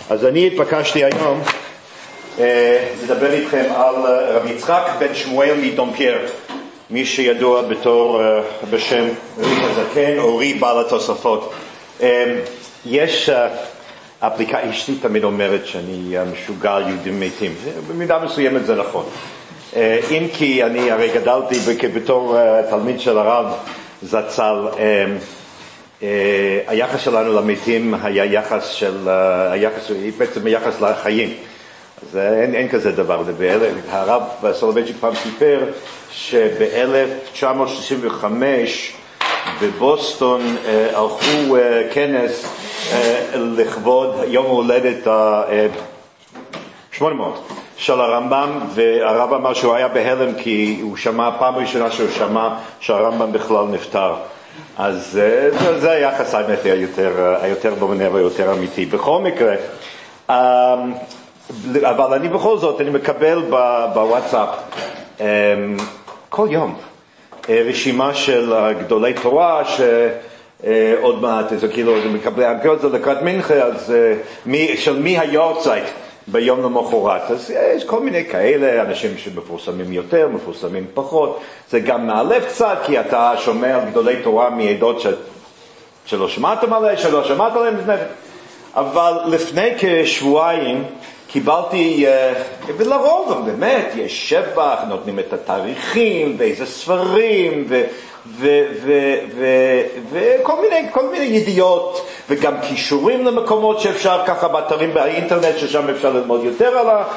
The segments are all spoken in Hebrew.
אז אני התבקשתי היום לדבר איתכם על רבי יצחק בן שמואל מדומפייר, מי שידוע בתור בשם רי הזקן או רי בעל התוספות. יש אפליקציה, אשתי תמיד אומרת שאני משוגע על יהודים מתים, במידה מסוימת זה נכון. אם כי אני הרי גדלתי בתור תלמיד של הרב זצ"ל, היחס שלנו למתים היה יחס בעצם יחס לחיים. אז אין כזה דבר. הרב סולובייצ'יק פעם סיפר שב-1965 בבוסטון ערכו כנס לכבוד יום הולדת 800 של הרמב"ם, והרב אמר שהוא היה בהלם כי הוא שמע, פעם ראשונה שהוא שמע שהרמב"ם בכלל נפטר. אז זה היחס האמת היותר דומיננטי ויותר אמיתי. בכל מקרה, אבל אני בכל זאת, אני מקבל בוואטסאפ כל יום רשימה של גדולי תורה שעוד מעט, זה כאילו, מקבלי הגאות, זה לקראת מנחה, אז של מי היורצייט ביום למחרת. אז יש כל מיני כאלה, אנשים שמפורסמים יותר, מפורסמים פחות. זה גם מעלב קצת, כי אתה שומע על גדולי תורה מעדות שלא שמעתם עליהם. אבל לפני כשבועיים קיבלתי, ולרוב באמת יש שבח, נותנים את התאריכים ואיזה ספרים וכל מיני ידיעות וגם קישורים למקומות שאפשר ככה באתרים באינטרנט ששם אפשר ללמוד יותר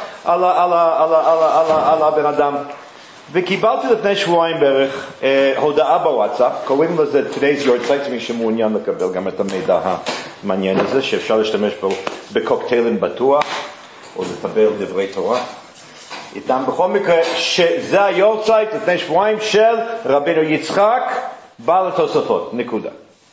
על הבן אדם. וקיבלתי לפני שבועיים בערך הודעה בוואטסאפ, קוראים לזה Today's Your Site, מי שמעוניין לקבל גם את המידע המעניין הזה שאפשר להשתמש בו בקוקטיילים בטוח או לטבר דברי תורה איתם. בכל מקרה שזה היורצייט לפני שבועיים של רבינו יצחק בעל התוספות, נקודה.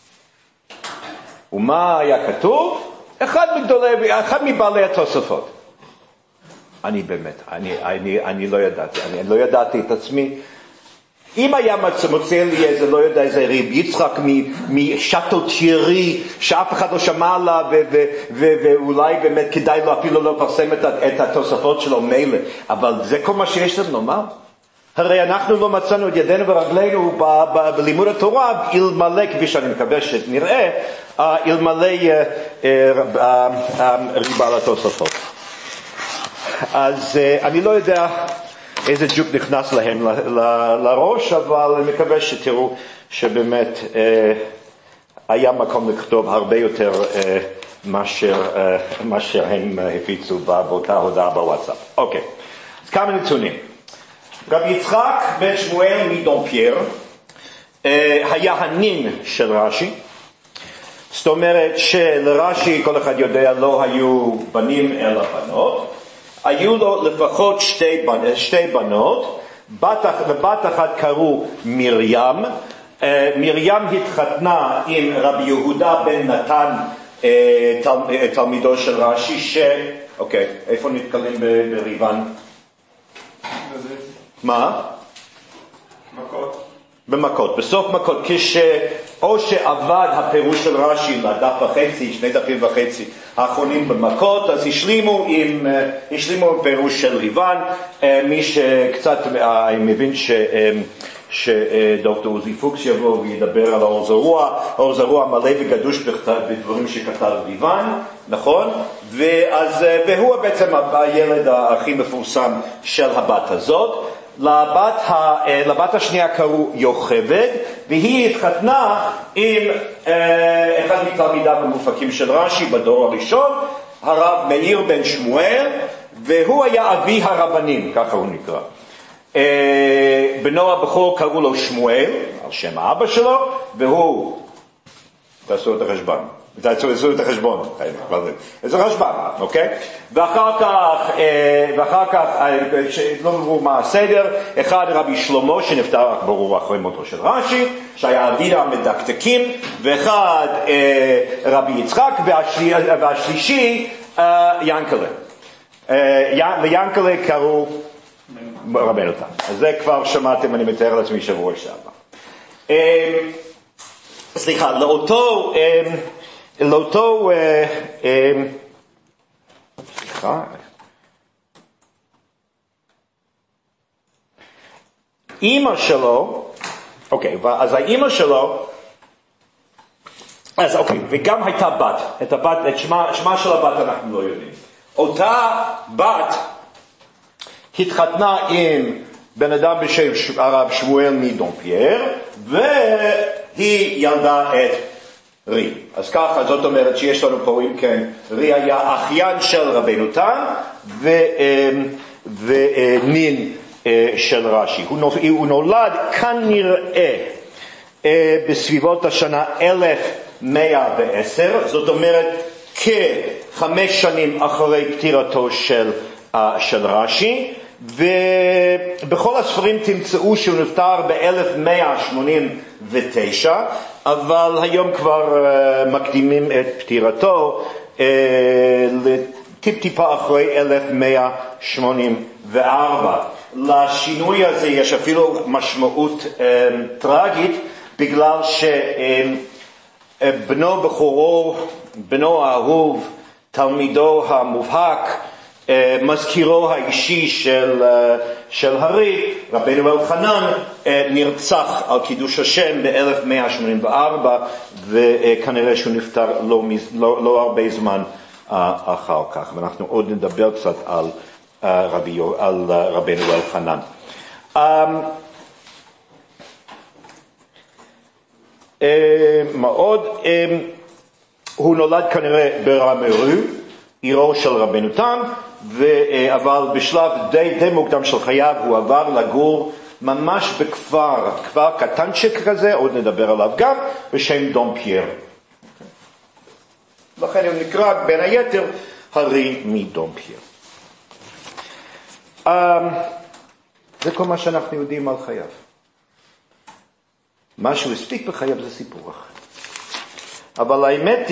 ומה היה כתוב? אחד מבעלי התוספות. אני באמת, אני לא ידעתי, אני לא ידעתי את עצמי. אם היה מוצא לי איזה, לא יודע, איזה רבי יצחק משאטל תיארי, שאף אחד לא שמע עליו, ואולי באמת כדאי לו אפילו לא לפרסם את התוספות שלו מילא. אבל זה כל מה שיש לנו לומר. הרי אנחנו לא מצאנו את ידינו ורגלינו בלימוד התורה, אלמלא, כפי שאני מקווה שנראה, אלמלא ריבה על התוספות. אז אני לא יודע איזה ג'וק נכנס להם לראש, אבל אני מקווה שתראו שבאמת היה מקום לכתוב הרבה יותר מאשר הם הפיצו באותה הודעה בוואטסאפ. אוקיי, אז כמה נתונים. רבי יצחק בן שמואל מדומפייר היה הנין של רש"י. זאת אומרת שלרש"י, כל אחד יודע, לא היו בנים אלא בנות. היו לו לפחות שתי בנות, לבת אחת קראו מרים. מרים התחתנה עם רבי יהודה בן נתן, תלמידו של רש"י, אוקיי, איפה נתקלים בריבן? מה? מכות. במכות, בסוף מכות, או שעבד הפירוש של רש"י לדף וחצי, 2.5 דפים האחרונים במכות, אז השלימו עם פירוש של ריבן. מי שקצת, אני מבין שדוקטור עוזי פוקס יבוא וידבר על האור זרוע מלא וגדוש בדברים שכתב ריבן, נכון? והוא בעצם הילד הכי מפורסם של הבת הזאת. לבת השנייה קראו יוכבד, והיא התחתנה עם אחד מתלמידיו המופקים של רש"י בדור הראשון, הרב מאיר בן שמואל, והוא היה אבי הרבנים, ככה הוא נקרא. בנו הבכור קראו לו שמואל, על שם האבא שלו, והוא, תעשו את החשבון. תעשו את החשבון, זה חשבון, אוקיי? ואחר כך, לא ברור מה הסדר, אחד רבי שלמה שנפטר רק ברור אחרי מותו של רש"י, שהיה אבי המדקדקים, ואחד רבי יצחק, והשלישי ינקלה. ליינקלה קראו רבנו תם. אז זה כבר שמעתם, אני מתאר לעצמי שבוע שעבר. סליחה, לאותו אמא שלו, אוקיי, אז האמא שלו, אז אוקיי, וגם הייתה בת, את שמה של הבת אנחנו לא יודעים. אותה בת התחתנה עם בן אדם בשם הרב שמואל מדומפייר, והיא ילדה את רי. אז ככה, זאת אומרת שיש לנו פה, אם כן, רי היה אחיין של רבנו תם, ונין של רש"י. הוא נולד כנראה בסביבות השנה 1110, זאת אומרת כ5 שנים אחרי פטירתו של רש"י, ובכל הספרים תמצאו שהוא נפטר ב-1189, אבל היום כבר מקדימים את פטירתו טיפה אחרי 1184. לשינוי הזה יש אפילו משמעות טרגית, בגלל שבנו בכורו, בנו האהוב, תלמידו המובהק, מזכירו האישי של הרי, רבנו אלחנן, נרצח על קידוש השם ב-1184, וכנראה שהוא נפטר לא הרבה זמן אחר כך. ואנחנו עוד נדבר קצת על רבנו אלחנן. הוא נולד כנראה ברמרו, עירו של רבנו תם, אבל בשלב די מוקדם של חייו הוא עבר לגור ממש בכפר קטנצ'יק כזה, עוד נדבר עליו גם, בשם דומפייר. לכן הוא נקרא בין היתר הרי מדומפייר. זה כל מה שאנחנו יודעים על חייו. מה שהוא הספיק בחייו זה סיפור אחר. אבל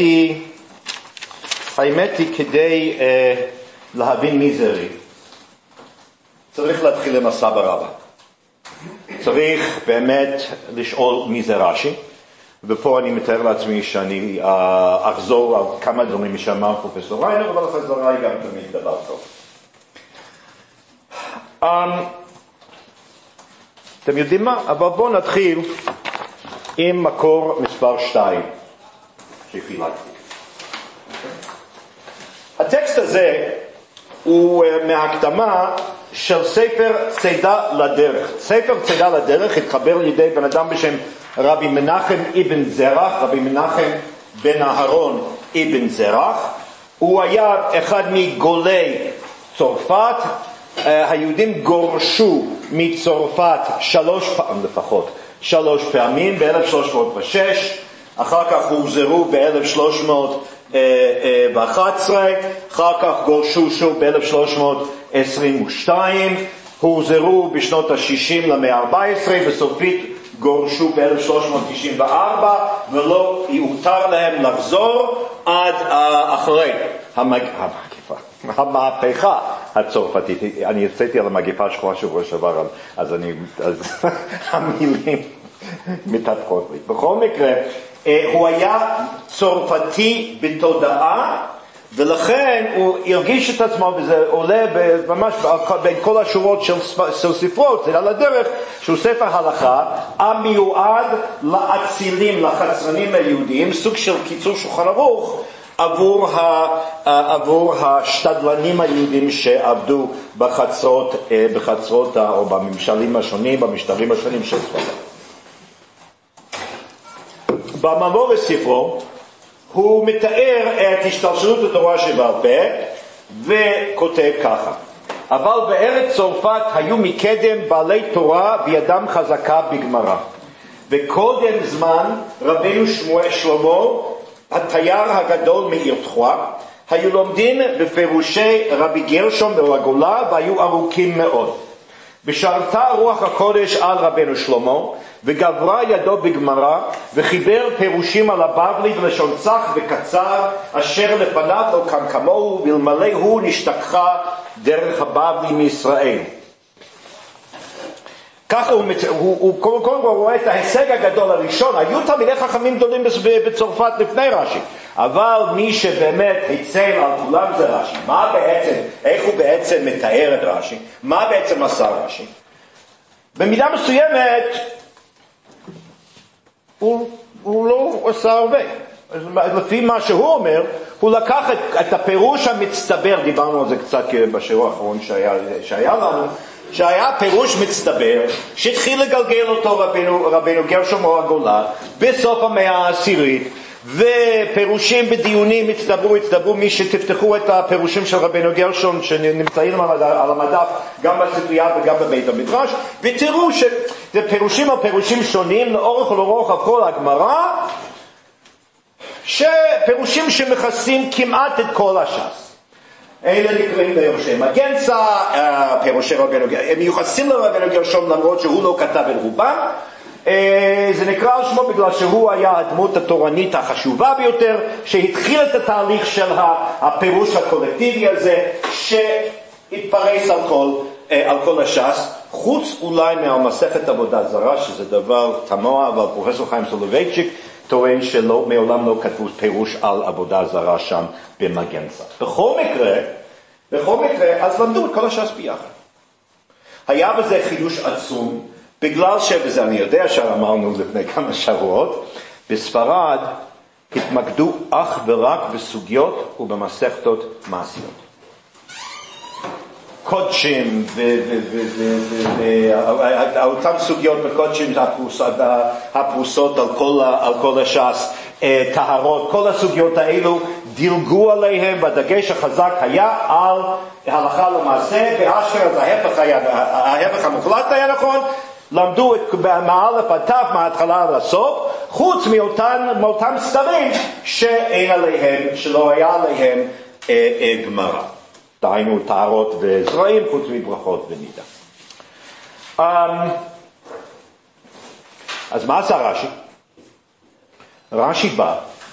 האמת היא כדי להבין מי זה רי, צריך להתחיל עם הסבא רבא. צריך באמת לשאול מי זה רש"י, ופה אני מתאר לעצמי שאני אחזור על כמה דברים שאמר פרופסור ריינר, אבל החזרה היא גם תמיד דבר טוב. אתם יודעים מה? אבל בואו נתחיל עם מקור מספר 2 שחילקתי. הטקסט הזה הוא מהקדמה של ספר צידה לדרך. ספר צידה לדרך התחבר על ידי בן אדם בשם רבי מנחם אבן זרח, רבי מנחם בן אהרון אבן זרח. הוא היה אחד מגולי צרפת. היהודים גורשו מצרפת 3 פעמים, ב-1306, אחר כך הוחזרו ב-1311, אחר כך גורשו שוב ב-1322, הוחזרו בשנות ה-60 למאה ה-14, וסופית גורשו ב-1394, ולא הותר להם לחזור עד אחרי המהפכה הצרפתית. אני יצאתי על המגפה השחורה שבוע שעבר, אז המילים מתהפכות לי. בכל מקרה, הוא היה צרפתי בתודעה, ולכן הוא הרגיש את עצמו, וזה עולה ממש בין כל השורות של ספרות, זה על הדרך, שהוא ספר הלכה, המיועד לאצילים, לחצרנים היהודיים, סוג של קיצור שולחן ערוך, עבור השתדלנים היהודים שעבדו בחצרות או בממשלים השונים, במשטרים השונים של ספרד. במאמר בספרו הוא מתאר את השתלשלות התורה שבעל פה וכותב ככה: אבל בארץ צרפת היו מקדם בעלי תורה וידם חזקה בגמרא, וקודם זמן רבנו שלמה התייר הגדול מעיר תחואה היו לומדים בפירושי רבי גרשום בגולה, והיו ארוכים מאוד. בשרתה רוח הקודש על רבנו שלמה, וגברה ידו בגמרא, וחיבר פירושים על הבבלי בלשון צח וקצר, אשר לפניו לא כאן כמוהו, ואלמלא הוא נשתכחה דרך הבבלי מישראל. ככה הוא קודם כל רואה את ההישג הגדול הראשון. היו תלמידי חכמים גדולים בצרפת לפני רש"י, אבל מי שבאמת הצל על כולם זה רש"י. איך הוא בעצם מתאר את רש"י? מה בעצם עשה רש"י? במידה מסוימת, הוא לא עושה הרבה. לפי מה שהוא אומר, הוא לקח את הפירוש המצטבר, דיברנו על זה קצת בשיעור האחרון שהיה לנו, שהיה פירוש מצטבר, שהתחיל לגלגל אותו רבינו גרשום אור הגולה, בסוף המאה העשירית, ופירושים בדיונים הצטברו, מי שתפתחו את הפירושים של רבינו גרשום, שנמצאים על המדף, גם בספרייה וגם בבית המדרש, ותראו שזה פירושים על פירושים שונים, לאורך ולרוחב כל הגמרא, שפירושים שמכסים כמעט את כל הש"ס. אלה נקראים פירושי מגנצה, פירושי רבינו גרשום, הם מיוחסים לרבינו גרשום למרות שהוא לא כתב את רובם. זה נקרא על שמו בגלל שהוא היה הדמות התורנית החשובה ביותר, שהתחיל את התהליך של הפירוש הקולקטיבי הזה, שהתפרס על כל הש"ס, חוץ אולי מהמסכת עבודה זרה, שזה דבר תמוה, אבל פרופסור חיים סולובייצ'יק טוען שמעולם לא כתבו פירוש על עבודה זרה שם במגנצה. בכל מקרה, אז למדו את כל הש"ס ביחד. היה בזה חידוש עצום, בגלל שבזה אני יודע שאמרנו לפני כמה שבועות, בספרד התמקדו אך ורק בסוגיות ובמסכתות מעשיות. קודשים ואותן סוגיות בקודשים הפרוסות על כל הש"ס, טהרות, כל הסוגיות האלו דילגו עליהם, והדגש החזק היה על הלכה למעשה, באשכנז ההפך המוחלט היה נכון, למדו מאלף עד תף, מההתחלה עד הסוף, חוץ מאותם סתרים שלא היה עליהם גמרא. דהיינו טהרות וזרעים, חוץ מברכות ונידה. אז מה עשה רש"י? רש"י בא,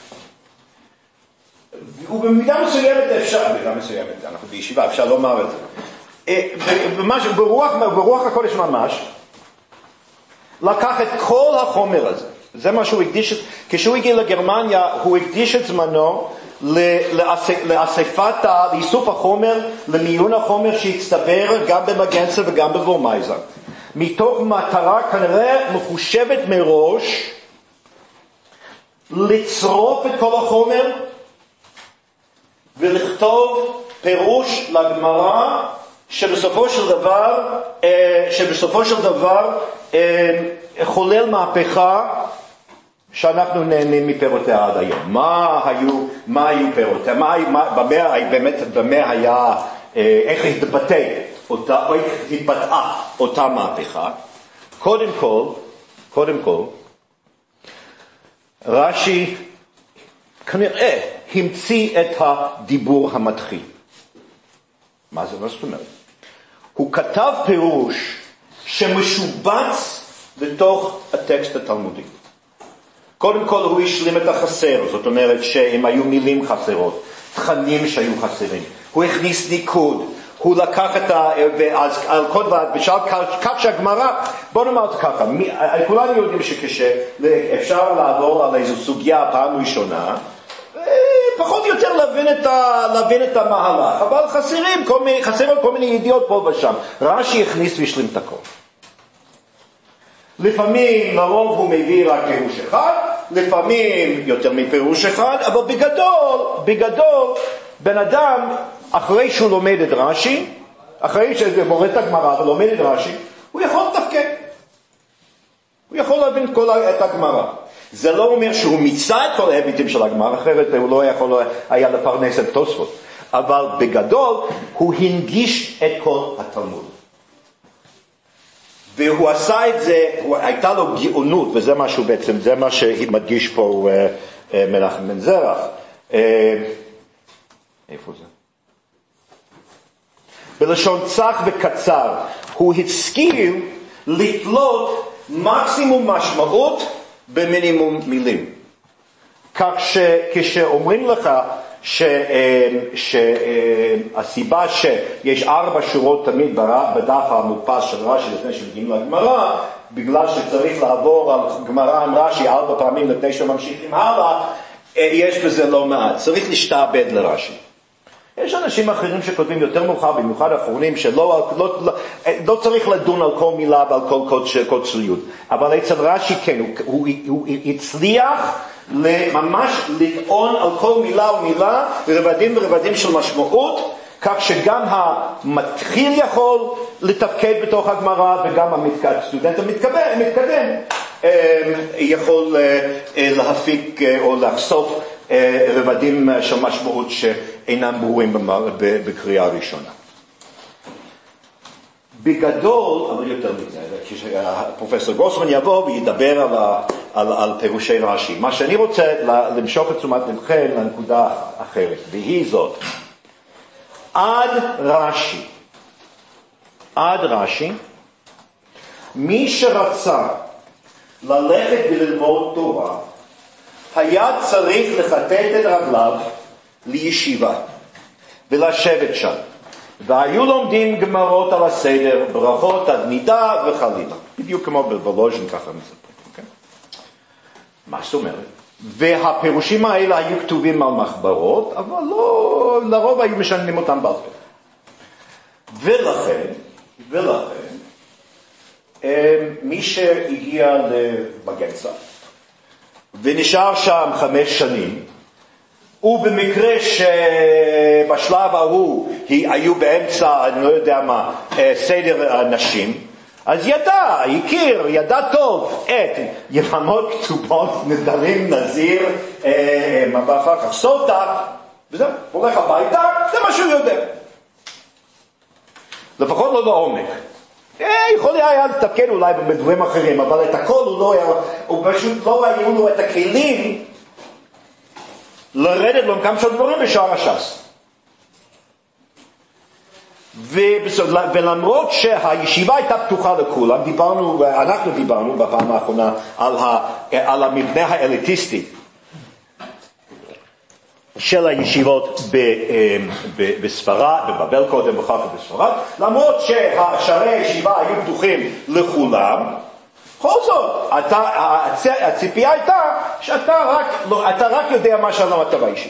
ובמידה מסוימת אנחנו בישיבה, אפשר לומר את זה. ברוח הקודש ממש, לקח את כל החומר הזה. זה מה שהוא הקדיש, כשהוא הגיע לגרמניה, הוא הקדיש את זמנו לאיסוף החומר, למיון החומר שהצטבר גם במגנצה וגם בוורמייזר. מתוך מטרה כנראה מחושבת מראש, לצרוף את כל החומר ולכתוב פירוש לגמרא שבסופו של דבר חולל מהפכה שאנחנו נהנים מפירותיה עד היום. מה היו פירותיה? במה היה, איך התבטאה אותה מהפכה? קודם כל, רש"י כנראה המציא את הדיבור המתחיל. מה זאת אומרת? הוא כתב פירוש שמשובץ לתוך הטקסט התלמודי. קודם כל הוא השלים את החסר, זאת אומרת שאם היו מילים חסרות, תכנים שהיו חסרים, הוא הכניס ניקוד, הוא לקח את על כל דבר, כך שהגמרא, בוא נאמר את ככה, כולנו יודעים שכשאפשר לעבור על איזו סוגיה פעם ראשונה, פחות או יותר להבין את המהלך, אבל חסרים כל מיני ידיעות פה ושם. רש"י הכניס והשלים את הכל. לפעמים, לרוב הוא מביא רק פירוש אחד, לפעמים יותר מפירוש אחד, אבל בגדול, בן אדם, אחרי שהוא לומד את רש"י, אחרי שהוא מורה את הגמרא ולומד את רש"י, הוא יכול לתפקד. הוא יכול להבין את הגמרא. זה לא אומר שהוא מיצה את כל ההיבטים של הגמרא, אחרת הוא לא יכול היה לפרנס את תוספות. אבל בגדול, הוא הנגיש את כל התלמוד. והוא עשה את זה, הייתה לו גאונות, וזה משהו בעצם, זה מה שמדגיש פה מנחם בן זרח. איפה זה? בלשון צח וקצר, הוא השכיל לתלות מקסימום משמעות במינימום מילים. כך שכשאומרים לך שהסיבה שיש 4 שורות תמיד בדף המודפס של רש"י לפני שמגיעים לגמרא, בגלל שצריך לעבור על גמרא עם רש"י 4 פעמים לפני שממשיכים הלאה, יש בזה לא מעט. צריך להשתעבד לרש"י. יש אנשים אחרים שכותבים יותר מאוחר, במיוחד האחרונים, לא צריך לדון על כל מילה ועל כל קוד צליות. אבל אצל רש"י כן, הוא הצליח ממש לטעון על כל מילה ומילה, רבדים של משמעות, כך שגם המתחיל יכול לתפקד בתוך הגמרא, וגם הסטודנט המתקדם יכול להפיק או לחשוף רבדים של משמעות שאינם ברורים בקריאה הראשונה. בגדול, אבל יותר מזה, כשפרופסור גרוסמן יבוא וידבר על פירושי רש"י. מה שאני רוצה למשוך את תשומת לבכם לנקודה אחרת, והיא זאת. עד רש"י, מי שרצה ללכת וללמוד תורה, היה צריך לחטט את רגליו לישיבה ולשבת שם. והיו לומדים גמרות על הסדר, ברכות עד נידה וחלילה. בדיוק כמו בוולוז'ין, ככה מספרים. Okay? מה זאת אומרת? והפירושים האלה היו כתובים על מחברות, אבל לא, לרוב היו משננים אותם בעל פה. ולכן, מי שהגיע לבגנצה, ונשאר שם 5 שנים, ובמקרה שבשלב ההוא היו באמצע, אני לא יודע מה, סדר הנשים, אז ידע טוב את יבמות, כתובות, נדרים, נזיר, ואחר כך סוטה, וזהו, הולך הביתה, זה מה שהוא יודע. לפחות לא לעומק. יכול היה לתקן אולי בדברים אחרים, אבל את הכל הוא פשוט לא היו לו את הכלים לרדת לעומקם של דברים בשאר הש"ס. ולמרות שהישיבה הייתה פתוחה לכולם, אנחנו דיברנו בפעם האחרונה על המבנה האליטיסטי של הישיבות בספרד, בבבל קודם ואחר כך בספרד, למרות ששערי הישיבה היו פתוחים לכולם, בכל זאת, הציפייה הייתה שאתה רק יודע מה שלמדת באישי.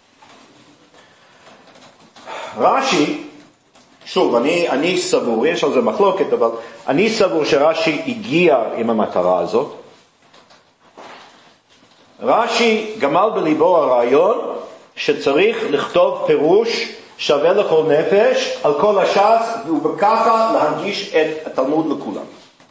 רש"י, שוב, אני סבור, יש על זה מחלוקת, אבל אני סבור שרש"י הגיע עם המטרה הזאת. רש"י גמל בליבו הרעיון שצריך לכתוב פירוש שווה לכל נפש על כל הש"ס, ובככה להנגיש את התלמוד לכולם.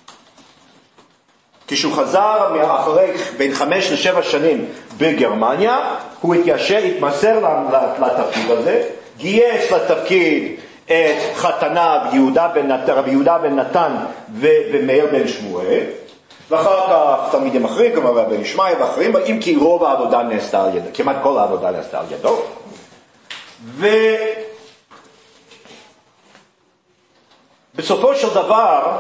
כשהוא חזר אחרי בין 5 ל7 שנים בגרמניה, הוא התמסר לתפקיד הזה, גייס לתפקיד את חתניו רבי יהודה בן נתן ומאיר בן שמואל, ואחר כך תלמידים אחרים, כמו רבי ישמעאל ואחרים, אם כי רוב העבודה נעשתה על ידו, כמעט כל העבודה נעשתה על ידו. ובסופו של דבר,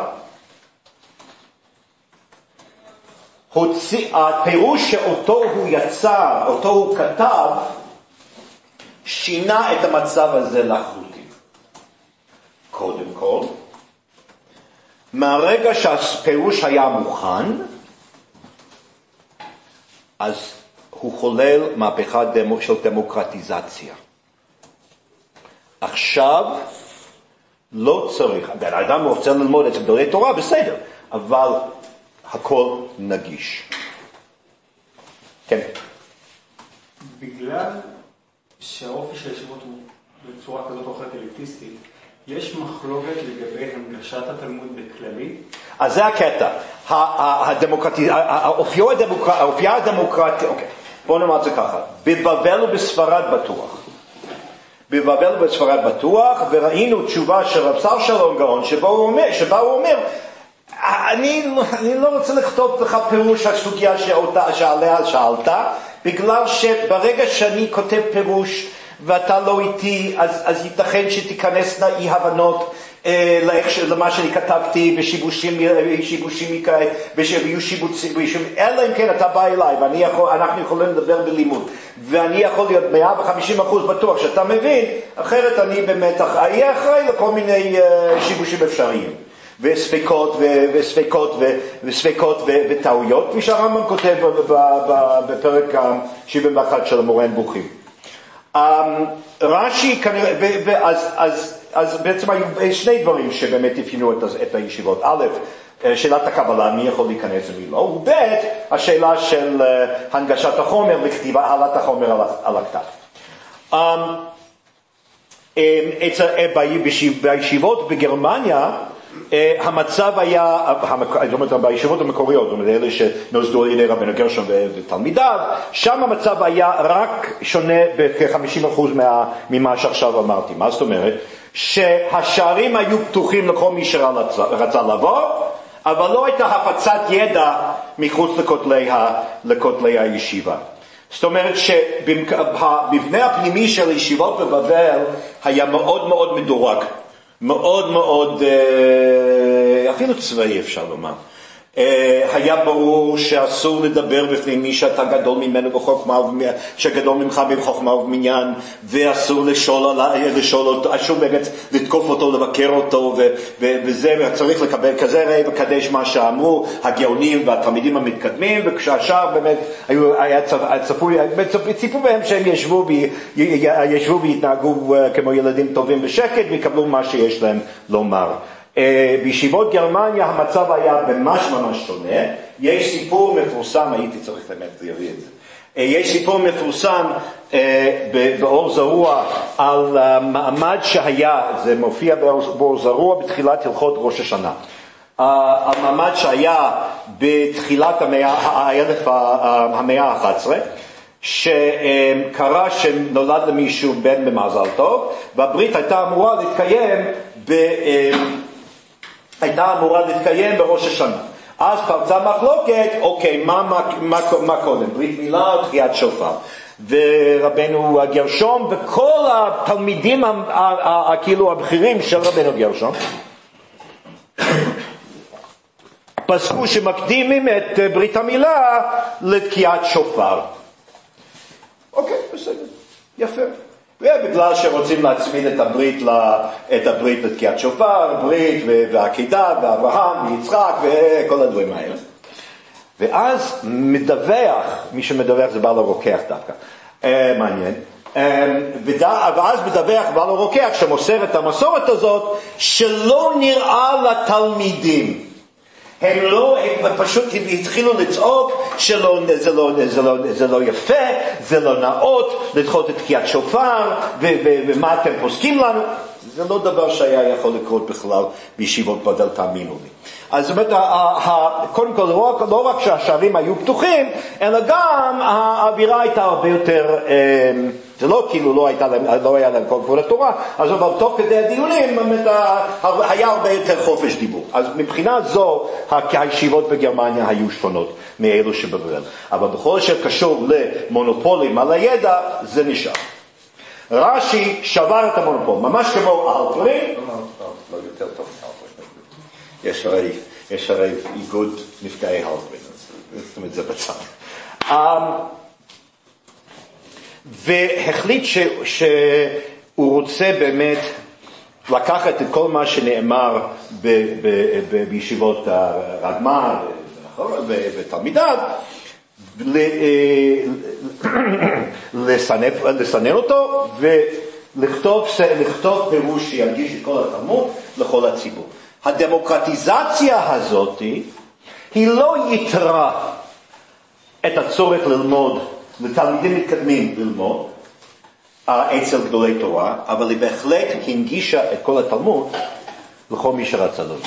הפירוש שאותו הוא יצר, אותו הוא כתב, שינה את המצב הזה לחלוטין. קודם כל, מהרגע שהפירוש היה מוכן, אז הוא חולל מהפכה של דמוקרטיזציה. עכשיו לא צריך, האדם רוצה ללמוד את גדולי תורה, בסדר, אבל הכל נגיש. כן. בגלל שהאופי של הישיבות הוא בצורה כזאת או אחרת אליטיסטית, יש מחלוקת לגבי הנגשת התלמוד בכללי? אז זה הקטע. האופייה הדמוקרטי, אוקיי, בואו נאמר את זה ככה. בבבל ובספרד בטוח. וראינו תשובה של רב שר שלום גאון, שבה הוא אומר, אני לא רוצה לכתוב לך פירוש הסוגיה שעליה שאלת, בגלל שברגע שאני כותב פירוש ואתה לא איתי, אז ייתכן שתיכנסנה אי הבנות למה שאני כתבתי, ושיבושים ויהיו שיבוצים, אלא אם כן אתה בא אליי, ואנחנו יכולים לדבר בלימוד, ואני יכול להיות 150% בטוח שאתה מבין, אחרת אני באמת אהיה אחראי לכל מיני שיבושים אפשריים. וספקות וטעויות, כפי שהרמב"ם כותב בפרק 71 של המורה נבוכים. רש"י כנראה, אז בעצם היו שני דברים שבאמת אפיינו את הישיבות. א', שאלת הקבלה, מי יכול להיכנס ומי לא, וב', השאלה של הנגשת החומר וכתיבה, העלת החומר על הכתב. בישיבות בגרמניה, המצב היה, זאת אומרת, בישיבות המקוריות, זאת אומרת, אלה שנוסדו על ידי רבנו גרשום ותלמידיו, שם המצב היה רק שונה בכ-50% ממה שעכשיו אמרתי. מה זאת אומרת? שהשערים היו פתוחים לכל מי שרצה לבוא, אבל לא הייתה הפצת ידע מחוץ לכותלי הישיבה. זאת אומרת שהמבנה הפנימי של ישיבות בבבל היה מאוד מאוד מדורג. מאוד מאוד, אפילו צבאי אפשר לומר. היה ברור שאסור לדבר בפני מי שאתה גדול ממנו בחוכמה, שגדול ממך בחוכמה ובמניין, ואסור לשאול אותו, אסור באמת לתקוף אותו, לבקר אותו, וזה צריך לקבל כזה ראה וקדש מה שאמרו הגאונים והתלמידים המתקדמים, וכשהשאר באמת ציפו בהם שהם ישבו והתנהגו כמו ילדים טובים בשקט, ויקבלו מה שיש להם לומר. בישיבות גרמניה המצב היה ממש שונה. יש סיפור מפורסם, הייתי צריך באמת להביא את זה. יש סיפור מפורסם באור זרוע על מעמד שהיה, זה מופיע באור זרוע בתחילת הלכות ראש השנה. המעמד שהיה בתחילת המאה ה-11, שקרה שנולד למישהו בן במזל טוב, והברית הייתה אמורה להתקיים בראש השנה. אז פרצה מחלוקת, אוקיי, מה קודם? ברית מילה או תקיעת שופר? ורבנו גרשום וכל התלמידים כאילו הבכירים של רבנו גרשום פסקו שמקדימים את ברית המילה לתקיעת שופר. אוקיי, בסדר, יפה. ובגלל שרוצים להצמיד את הברית לתקיעת שופר, ברית והעקידה ואברהם ויצחק וכל הדברים האלה. ואז מי שמדווח זה בעל הרוקח דווקא, מעניין. ואז מדווח בעל הרוקח שמוסר את המסורת הזאת שלא נראה לתלמידים. הם פשוט התחילו לצעוק שזה לא יפה, זה לא נאות, לדחות את תקיעת שופר, ומה אתם פוסקים לנו? זה לא דבר שהיה יכול לקרות בכלל בישיבות בבל, תאמינו לי. אז זאת אומרת, קודם כל, לא רק שהשערים היו פתוחים, אלא גם האווירה הייתה הרבה יותר, זה לא כאילו לא היה להם כל גבול התורה, אז אבל תוך כדי הדיונים היה הרבה יותר חופש דיבור. אז מבחינה זו, הישיבות בגרמניה היו שונות מאלו שבבבל. אבל בכל שקשור למונופולים על הידע, זה נשאר. רש"י שבר את המונופול, ממש כמו אלפרין, לא יותר טוב אלפרין. יש הרי איגוד נפגעי אלפרין, זאת אומרת זה בצד. והחליט שהוא רוצה באמת לקחת את כל מה שנאמר בישיבות הרדמה ותלמידיו, לסנן אותו ולכתוב פירוש שירגיש את כל התלמוד לכל הציבור. הדמוקרטיזציה הזאת היא לא יתרה את הצורך ללמוד, לתלמידים מתקדמים ללמוד אצל גדולי תורה, אבל היא בהחלט הנגישה את כל התלמוד לכל מי שרצה ללמוד.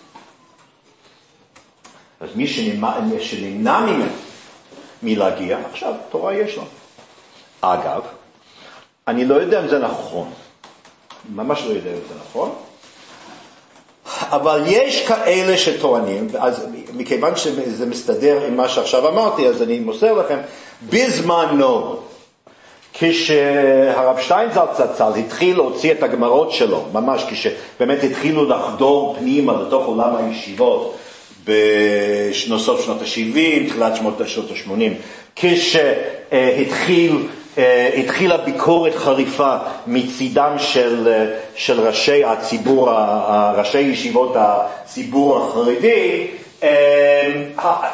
אז מי שנמנע ממנו מלהגיע, עכשיו תורה יש לו. אגב, אני לא יודע אם זה נכון, ממש לא יודע אם זה נכון, אבל יש כאלה שטוענים, אז מכיוון שזה מסתדר עם מה שעכשיו אמרתי, אז אני מוסר לכם, בזמנו, כשהרב שטיינזלץ התחיל להוציא את הגמרות שלו, ממש כשבאמת התחילו לחדור פנימה לתוך עולם הישיבות, בסוף שנות ה-70, תחילת שנות ה-80, כשהתחילה ביקורת חריפה מצידם של ראשי הציבור, ראשי ישיבות הציבור החרדי,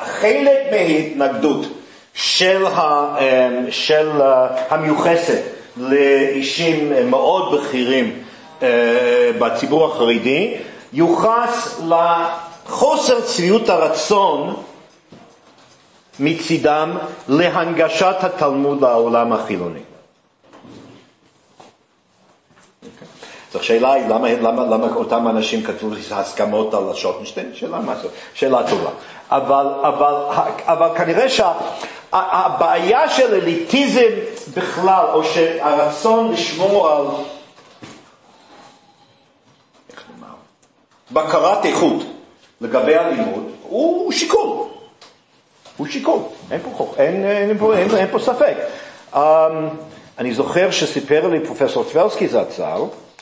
חלק מההתנגדות של המיוחסת לאישים מאוד בכירים בציבור החרדי, יוחס לחוסר צביעות הרצון מצידם להנגשת התלמוד לעולם החילוני. אז השאלה היא, למה אותם אנשים כתבו הסכמות על שוטנשטיין? שאלה טובה. אבל כנראה שהבעיה של אליטיזם בכלל, או שהרצון לשמור על בקרת איכות לגבי הלימוד, הוא שיקול. הוא שיקול, אין פה ספק. אני זוכר שסיפר לי פרופסור טברסקי זצ"ל,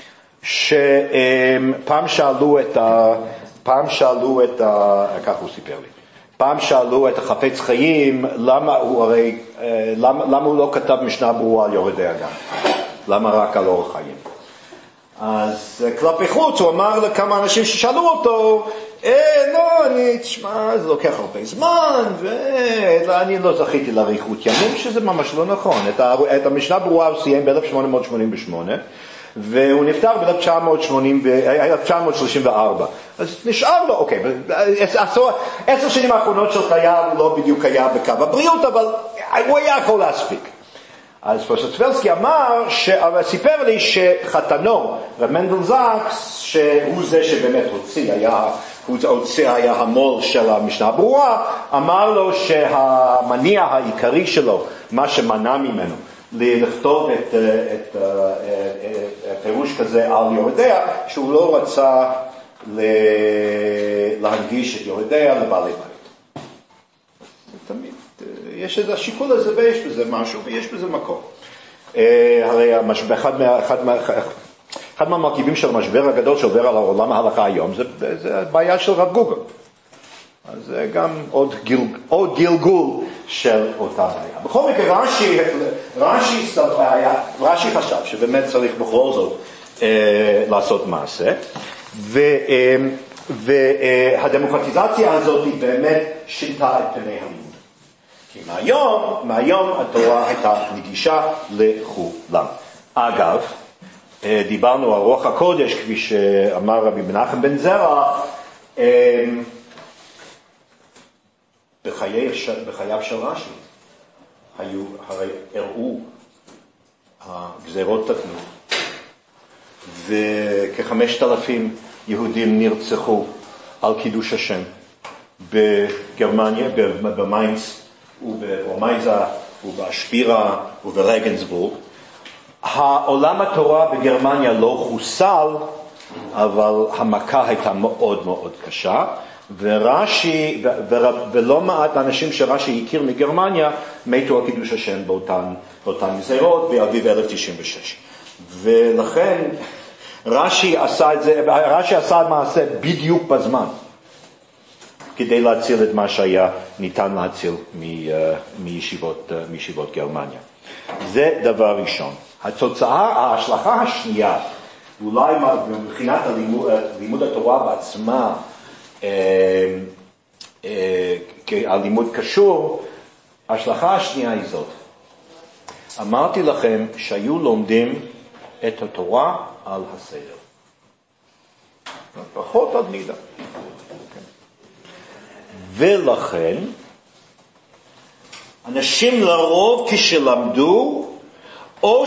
שפעם שאלו את כך הוא סיפר לי, פעם שאלו את החפץ חיים, למה הוא לא כתב משנה ברורה על יורדי אגם? למה רק על אורח חיים? אז כלפי חוץ הוא אמר לכמה אנשים ששאלו אותו, תשמע, זה לוקח הרבה זמן, ואני לא זכיתי לאריכות ימים, שזה ממש לא נכון. את המשנה ברורה הוא סיים ב-1888, והוא נפטר ב-1934. אז נשאר לו, אוקיי, 10 שנים האחרונות של חייו הוא לא בדיוק היה בקו הבריאות, אבל הוא היה יכול להספיק. אז פרופסור טברסקי סיפר לי שחתנו, רב מנדל זקס, שהוא זה שבאמת היה המו"ל של המשנה ברורה, אמר לו שהמניע העיקרי שלו, מה שמנע ממנו, לכתוב את הפירוש כזה על יורדיה, שהוא לא רצה להנגיש את יורדיה לבעלי בית. תמיד יש את השיקול הזה ויש בזה משהו ויש בזה מקום. הרי אחד מהמרכיבים של המשבר הגדול שעובר על העולם ההלכה היום זה הבעיה של רב גוגל. אז זה גם עוד גלגול של אותה בעיה. בכל מקרה רש"י חשב שבאמת צריך בכל זאת לעשות מעשה, והדמוקרטיזציה הזאת היא באמת שינתה את פני הלימוד. כי מהיום התורה הייתה נגישה לכולם. אגב, דיברנו על רוח הקודש, כפי שאמר רבי מנחם בן זרע, בחייו של רש"י, הרי הראו הגזירות תתנו, וכ5,000 יהודים נרצחו על קידוש השם בגרמניה, במיינץ ובמייזה ובשפירה וברגנסבורג. העולם התורה בגרמניה לא חוסל, אבל המכה הייתה מאוד מאוד קשה, ורש"י, ולא מעט אנשים שרש"י הכיר מגרמניה, מתו על קידוש השם באותן גזירות באביב 1096. ולכן רש"י עשה מעשה בדיוק בזמן, כדי להציל את מה שהיה ניתן להציל מישיבות גרמניה. זה דבר ראשון. ההשלכה השנייה, אולי מבחינת לימוד התורה בעצמה, הלימוד קשור, ההשלכה השנייה היא זאת. אמרתי לכם שהיו לומדים את התורה על הסדר. פחות עד מידה. ולכן, אנשים לרוב כשלמדו, או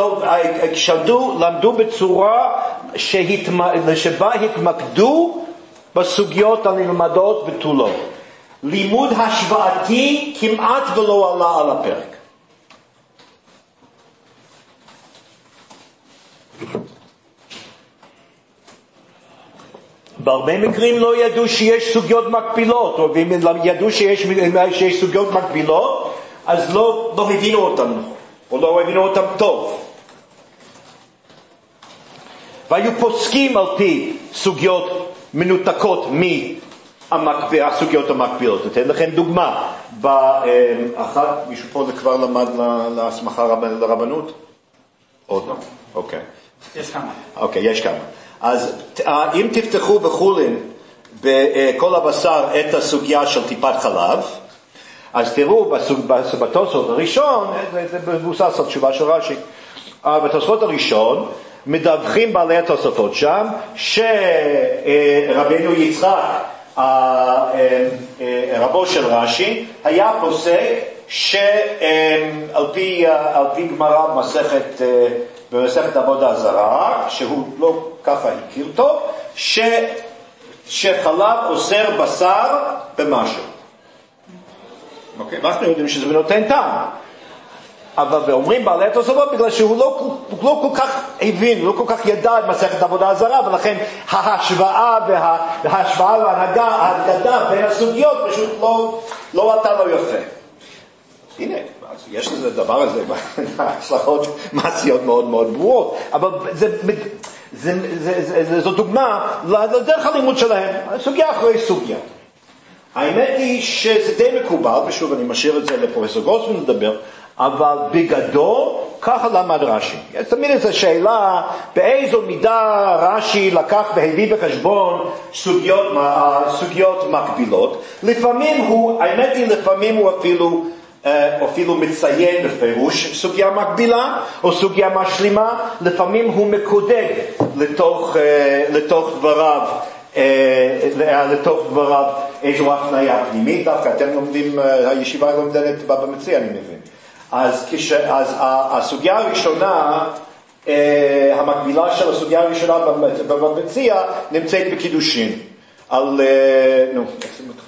למדו בצורה שבה התמקדו בסוגיות הנלמדות ותולות. לימוד השוואתי כמעט ולא עלה על הפרק. בהרבה מקרים לא ידעו שיש סוגיות מקבילות, או אם ידעו שיש סוגיות מקבילות, אז לא הבינו אותם, או לא הבינו אותם טוב. והיו פוסקים על פי סוגיות מנותקות מהסוגיות המקבילות. אתן לכם דוגמה. מישהו פה זה כבר למד להסמכה לרבנות? עוד לא? אוקיי. יש כמה. אוקיי, יש כמה. אז אם תפתחו בחולין בכל הבשר את הסוגיה של טיפת חלב, אז תראו בתוספות הראשון, זה מבוסס על תשובה של רש"י, בתוספות הראשון, מדווחים בעלי התוספות שם, שרבנו יצחק, רבו של רש"י, היה פוסק שעל פי גמרא במסכת עבודה זרה, שהוא לא ככה הכיר טוב, שחלב אוסר בשר במשהו. אוקיי, אנחנו יודעים שזה נותן טעם. אבל ואומרים בעלי התוספות בגלל שהוא לא כל כך הבין, לא כל כך ידע את מסכת עבודה זרה, ולכן ההשוואה וההגדה בין הסוגיות פשוט לא עלתה לו יפה. הנה, יש לזה דבר הזה, השלכות מעשיות מאוד מאוד ברורות, אבל זו דוגמה לדרך הלימוד שלהם, סוגיה אחרי סוגיה. האמת היא שזה די מקובל, ושוב אני משאיר את זה לפרופסור גרוסמן לדבר, אבל בגדול ככה למד רש"י. יש תמיד איזו שאלה באיזו מידה רש"י לקח והביא בחשבון סוגיות מקבילות. לפעמים הוא אפילו מציין בפירוש סוגיה מקבילה או סוגיה משלימה, לפעמים הוא מקודד לתוך דבריו איזו הפניה פנימית. דווקא אתם לומדים, הישיבה לומדת במציע אני מבין. אז הסוגיה הראשונה, המקבילה של הסוגיה הראשונה במציע נמצאת בקידושין. איך זה מתחיל?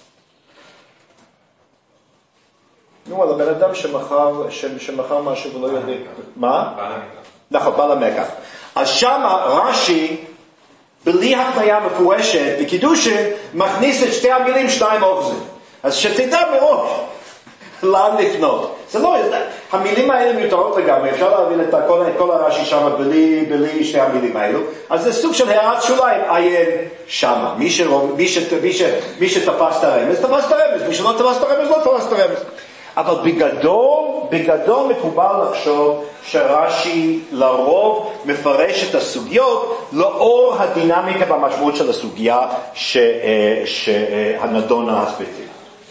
על הבן אדם שמכר משהו ולא יודע. מה? נכון, בעל המקח. אז שם רש"י, בלי התניה מפורשת בקידושין, מכניס את שתי המילים שניים אוחזים. אז שתדע מראש לאן לפנות. זה לא, המילים האלה מיותרות לגמרי, אפשר להבין את כל הרש"י שם בלי שתי המילים האלו. אז זה סוג של הערת שוליים, עיין שמה. מי שתפס את הרמז, תפס את הרמז. מי שלא תפס את הרמז, לא תפס את הרמז. אבל בגדול מקובל לחשוב שרש"י לרוב מפרש את הסוגיות לאור הדינמיקה והמשמעות של הסוגיה שהנדונה הספציפית.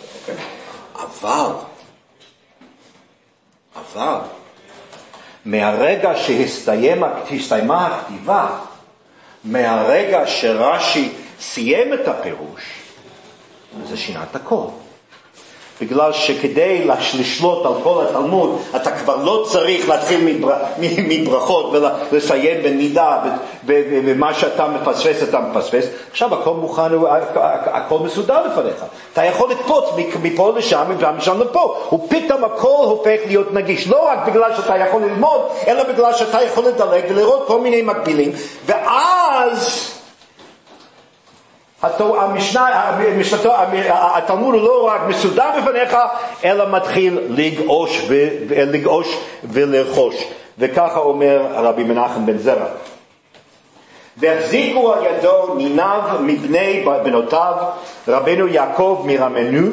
אבל מהרגע שהסתיימה הכתיבה, מהרגע שרש"י סיים את הפירוש, זה שינה את הכל. בגלל שכדי לשלוט על כל התלמוד, אתה כבר לא צריך להתחיל מברכות ולסיים בנידה, ומה שאתה מפספס, אתה מפספס. עכשיו הכל מוכן, הכל מסודר לפניך. אתה יכול לקפוץ מפה לשם ומשם לפה. ופתאום הכל הופך להיות נגיש. לא רק בגלל שאתה יכול ללמוד, אלא בגלל שאתה יכול לדלג ולראות כל מיני מקבילים. ואז התלמוד הוא לא רק מסודר בפניך, אלא מתחיל לגעוש ולרחוש. וככה אומר רבי מנחם בן זרע. והחזיקו על ידו ניניו מבני בנותיו, רבנו יעקב מרמנו,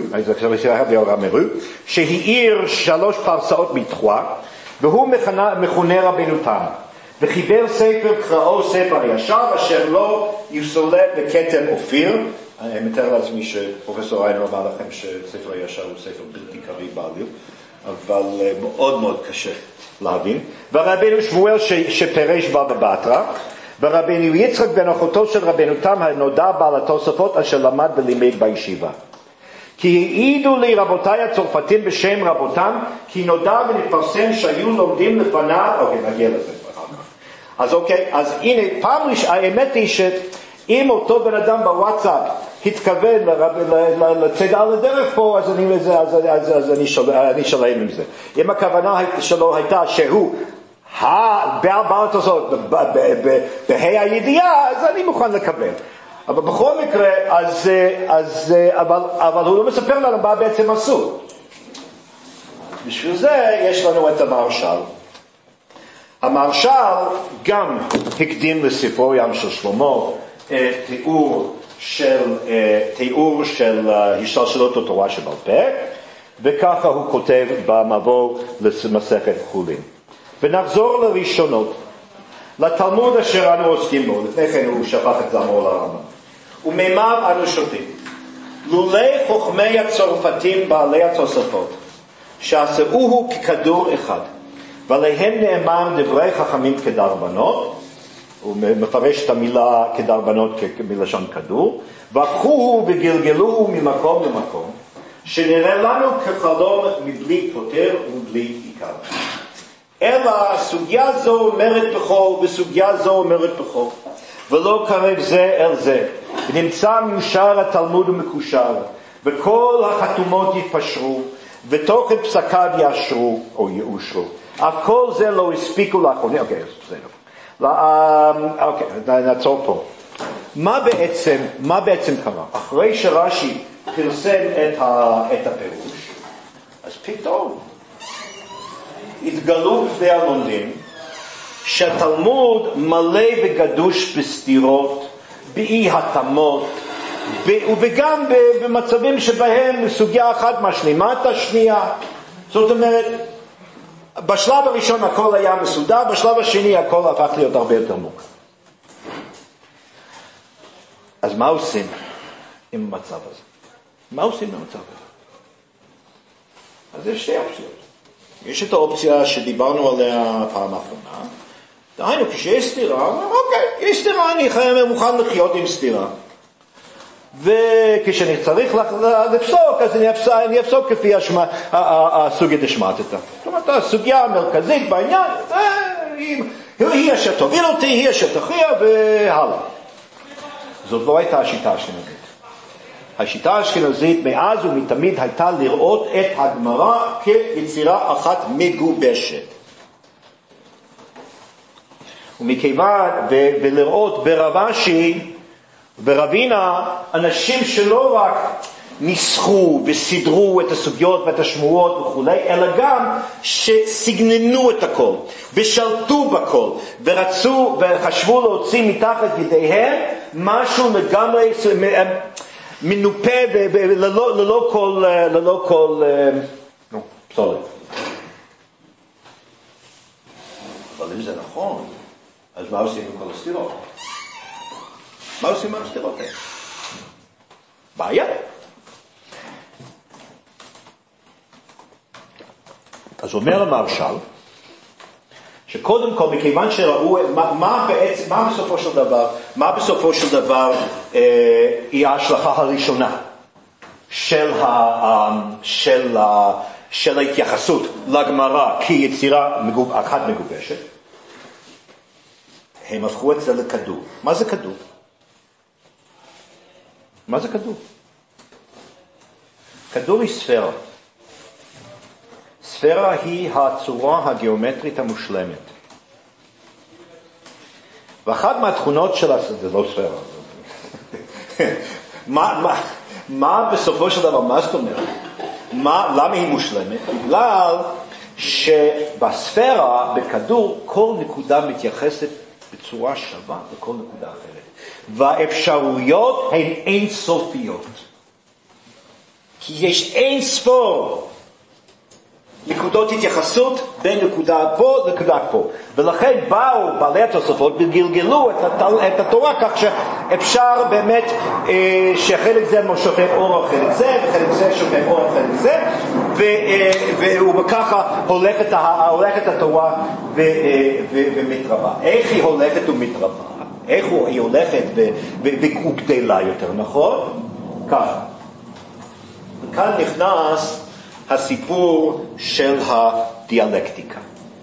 שהעיר 3 פרסאות מתחוה, והוא מכונה רבנו תם. וחיבר ספר קראו ספר הישר, אשר לא יסולא בכתם אופיר. אני מתאר לעצמי שפרופסור ריינר אמר לכם שספר הישר הוא ספר בלתי קריא בעליל, אבל מאוד מאוד קשה להבין. ורבנו שמואל שפרש בה בבטרה, ורבנו יצחק בן אחותו של רבנו תם הנודע בעל התוספות אשר למד ולימד בישיבה. כי העידו לי רבותיי הצרפתים בשם רבותם, כי נודע ונתפרסם שהיו לומדים לפניו. אוקיי, נגיע לזה. אז אוקיי, אז הנה, האמת היא שאם אותו בן אדם בוואטסאפ התכוון לצדה לדרך פה, אז אני שלם עם זה. אם הכוונה שלו הייתה שהוא בעל התוספות בה"א הידיעה, אז אני מוכן לקבל. אבל בכל מקרה, אבל הוא לא מספר לנו מה בעצם עשו. בשביל זה יש לנו את המהרש"ל. המהרש"ל גם הקדים לספרו ים של שלמה תיאור של השתלשלות התורה שבעל פה, וככה הוא כותב במבוא למסכת חולין. ונחזור לראשונות, לתלמוד אשר אנו עוסקים בו. לפני כן הוא שפך את זמרו לרמב"ם. ומימיו אנו שותים. לולי חוכמי הצרפתים בעלי התוספות, שעשרוהו ככדור אחד, ועליהם נאמר דברי חכמים כדרבנות, הוא מפרש את המילה כדרבנות מלשון כדור, והפכוהו וגלגלוהו ממקום למקום, שנראה לנו כחלום מבלי פותר ומבלי עיקר. אלא סוגיה זו אומרת בכל וסוגיה זו אומרת בכל, ולא קרב זה אל זה, ונמצא מיושר התלמוד ומקושר, וכל החתומות יתפשרו, ותוכן פסקיו יאשרו או יאושרו. אף כל זה לא הספיקו לאחרונים. אוקיי, בסדר. אוקיי, נעצור פה. מה בעצם קרה? אחרי שרש"י פרסם את הפירוש, אז פתאום התגלו בפני הלומדים שהתלמוד מלא וגדוש בסתירות, באי התאמות, וגם במצבים שבהם סוגיה אחת משלימה את השנייה. זאת אומרת, בשלב הראשון הכל היה מסודר, בשלב השני הכל הפך להיות הרבה יותר מורכב. אז מה עושים עם המצב הזה? מה עושים עם המצב הזה? אז יש שתי אופציות. יש את האופציה שדיברנו עליה פעם האחרונה, דהיינו, כשיש סתירה, אוקיי, יש סתירה, אני מוכן לחיות עם סתירה. וכשאני צריך לפסוק, אז אני אפסוק כפי הסוגיה דשמטתא. זאת אומרת, הסוגיה המרכזית בעניין, היא אשר תוביל אותי, היא אשר תכריע, והלאה. זאת לא הייתה השיטה האשכנזית. השיטה האשכנזית מאז ומתמיד הייתה לראות את הגמרא כיצירה אחת מגובשת. ומכיוון, ולראות ברבשי, ברבינה, אנשים שלא רק ניסחו וסידרו את הסוגיות ואת השמועות וכו', אלא גם שסגננו את הכל, ושלטו בכל, ורצו וחשבו להוציא מתחת ידיהם משהו לגמרי מנופה וללא כל פסולת. אבל אם זה נכון, אז מה עושים עם כל הסתירות? מה עושים עם הסתירות האלה? בעיה. אז אומר המהרש"ל, שקודם כל, מכיוון שראו מה בסופו של דבר היא ההשלכה הראשונה של ההתייחסות לגמרא כיצירה אחת מגובשת, הם הפכו את זה לכדור. מה זה כדור? מה זה כדור? כדור היא ספירה. ספירה היא הצורה הגיאומטרית המושלמת. ואחת מהתכונות שלה, זה לא ספירה. מה בסופו של דבר, מה זאת אומרת? למה היא מושלמת? בגלל שבספירה, בכדור, כל נקודה מתייחסת בצורה שווה לכל נקודה אחרת. והאפשרויות הן אינסופיות. כי יש אין ספור נקודות התייחסות בין נקודה פה לנקודה פה. ולכן באו בעלי התוספות וגלגלו את התורה כך שאפשר באמת שחלק זה שופך אור על חלק זה, וחלק זה שופך אור על חלק זה, וככה הולכת התורה ומתרבה. איך היא הולכת ומתרבה? איך היא הולכת וגדלה יותר, נכון? ככה. וכאן נכנס הסיפור של הדיאלקטיקה.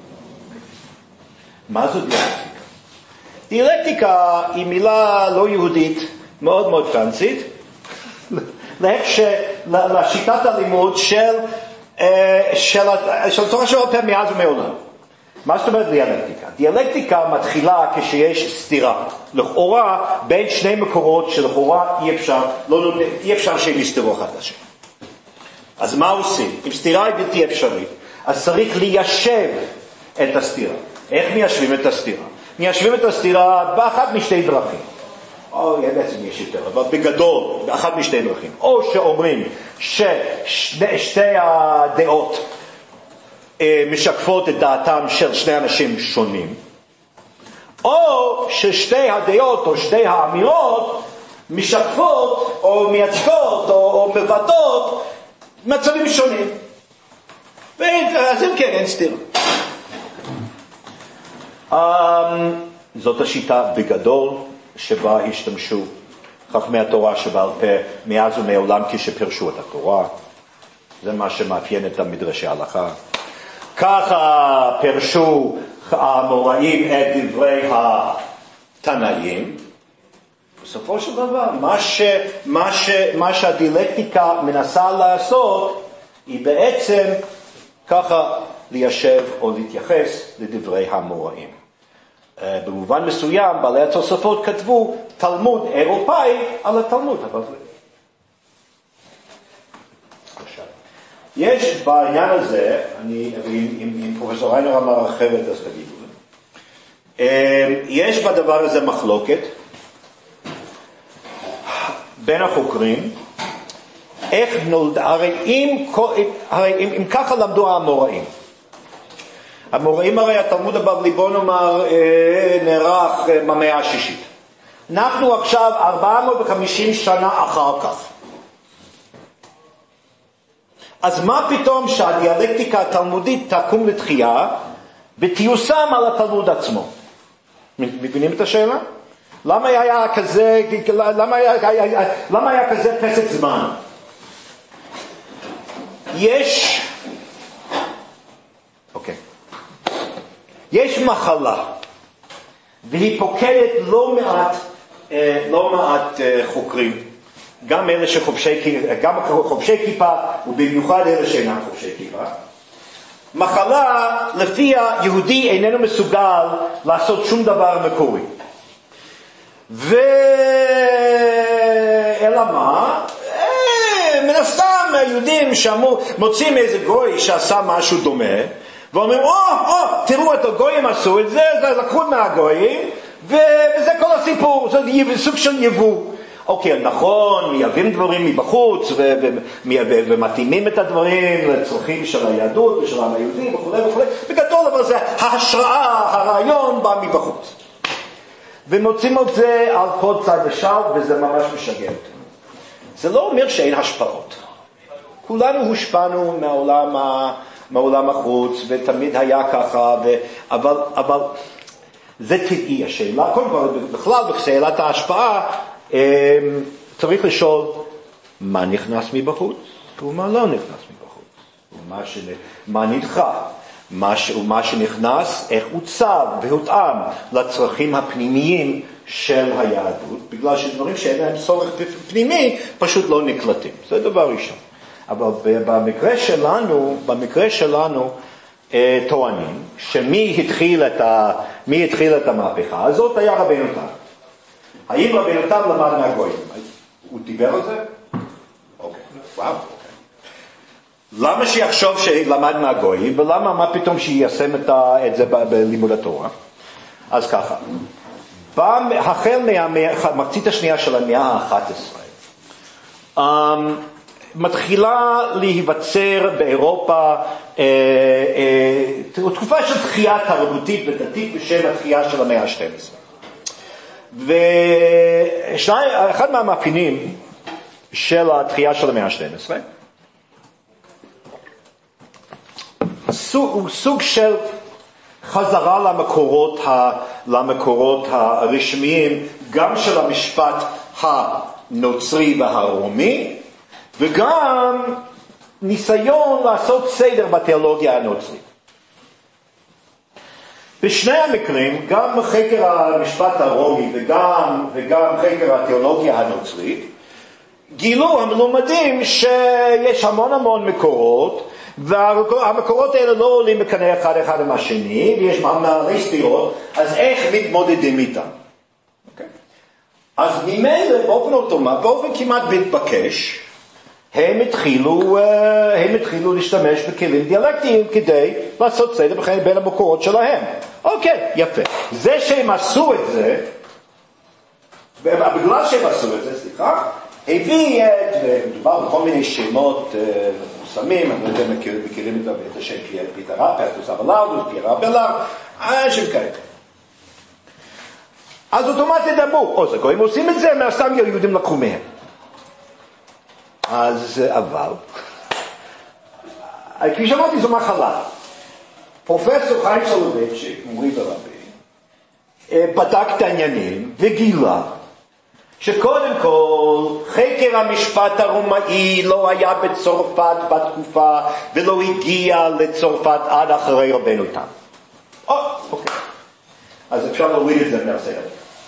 מה זו דיאלקטיקה? דיאלקטיקה היא מילה לא יהודית, מאוד מאוד פרנסית, לשיטת הלימוד של תורה של פה מאז ומעולם. מה זאת אומרת דיאלקטיקה? דיאלקטיקה מתחילה כשיש סתירה. לכאורה בין שני מקורות שלכאורה אי אפשר שהם יסתירו אחד לשני. אז מה עושים? אם סתירה היא בלתי אפשרית, אז צריך ליישב את הסתירה. איך מיישבים את הסתירה? מיישבים את הסתירה באחת משתי דרכים. או בעצם יש יותר, אבל בגדול, באחת משתי דרכים. או שאומרים ששתי הדעות משקפות את דעתם של שני אנשים שונים, או ששתי הדעות או שתי האמירות משקפות או מייצגות או מבטאות מצבים שונים. אז אם כן, אין סתירה. זאת השיטה בגדול שבה השתמשו חכמי התורה שבעל פה מאז ומעולם כשפרשו את התורה. זה מה שמאפיין את המדרשי ההלכה. ככה פרשו האמוראים את דברי התנאים. בסופו של דבר, מה שהדילקטיקה מנסה לעשות, היא בעצם ככה ליישב או להתייחס לדברי האמוראים. במובן מסוים, בעלי התוספות כתבו תלמוד אירופאי על התלמוד הבבלי. יש בעניין הזה, אם פרופסור ריינר אמר אחרת אז תגידו לי, יש בדבר הזה מחלוקת בין החוקרים, איך נולד, הרי אם ככה למדו האמוראים. המוראים הרי התלמוד הבבלי בוא נאמר נערך במאה השישית. אנחנו עכשיו 450 שנה אחר כך. אז מה פתאום שהדיאלקטיקה התלמודית תקום לתחייה ותיושם על התלמוד עצמו? מבינים את השאלה? למה היה כזה פסק זמן? יש מחלה, והיא פוקדת לא מעט חוקרים, גם אלה גם חובשי כיפה, ובמיוחד אלה שאינם חובשי כיפה. מחלה לפיה יהודי איננו מסוגל לעשות שום דבר מקורי. אלא מה? מן הסתם היהודים מוצאים איזה גוי שעשה משהו דומה, ואומרים, תראו את הגויים עשו את זה, לקחו מהגויים, וזה כל הסיפור, זה סוג של יבוא. אוקיי, נכון, מייבאים דברים מבחוץ, ומתאימים את הדברים לצרכים של היהדות ושל העם היהודי וכו' וכו'. בגדול, אבל זה ההשראה, הרעיון בא מבחוץ. ומוצאים את זה על כל צד ושל, וזה ממש משגע אותנו. זה לא אומר שאין השפעות. כולנו הושפענו מהעולם החוץ, ותמיד היה ככה, אבל זה טבעי השאלה. קודם כל, בכלל, בשאלת ההשפעה, צריך לשאול מה נכנס מבחוץ ומה לא נכנס מבחוץ, מה נדחה, ומה שנכנס, איך עוצב והותאם לצרכים הפנימיים של היהדות, בגלל שדברים שאין להם צורך פנימי פשוט לא נקלטים. זה דבר ראשון. אבל במקרה שלנו טוענים שמי התחיל את המהפכה הזאת היה רבנו תם. האם רבנו תם למד מהגויים? הוא דיבר על זה? אוקיי, וואו, אוקיי. למה שיחשוב שלמד מהגויים, ולמה מה פתאום שיישם את זה בלימוד התורה? אז ככה, החל מהמחצית השנייה של המאה ה-11, מתחילה להיווצר באירופה תקופה של תחייה תרבותית ודתית בשם התחייה של המאה ה-12. ואחד מהמאפיינים של התחייה של המאה ה-12 הוא סוג של חזרה למקורות הרשמיים, גם של המשפט הנוצרי והרומי, וגם ניסיון לעשות סדר בתיאולוגיה הנוצרית. בשני המקרים, גם חקר המשפט הרומי וגם חקר התיאולוגיה הנוצרית, גילו המלומדים שיש המון מקורות, והמקורות האלה לא עולים בקנה אחד עם השני, ויש מערי סתירות, אז איך מתמודדים איתם? אז ממילא באופן אוטומטי, באופן כמעט מתבקש, הם התחילו להשתמש בכלים דיאלקטיים כדי לעשות סדר בין המקורות שלהם. אוקיי, יפה. זה שהם עשו את זה, בגלל שהם עשו את זה, הביא מדובר בכל מיני שמות מפורסמים, אני לא יודע אם מכירים את השם פיטרה, פרטוס אבלאודוס, פירה בלר, שם כאלה. אז אוטומטית אמרו, זה גויים עושים את זה, מהסתם יהודים לקחו מהם. אבל, כפי שאמרתי, זו מחלה. פרופסור חיים סולובייצ'יק, מורי ורבי, בדק את העניינים וגילה שקודם כל חקר המשפט הרומאי לא היה בצרפת בתקופה ולא הגיע לצרפת עד אחרי רבנו תם. אוקיי. אז אפשר להוריד את זה מהסדר.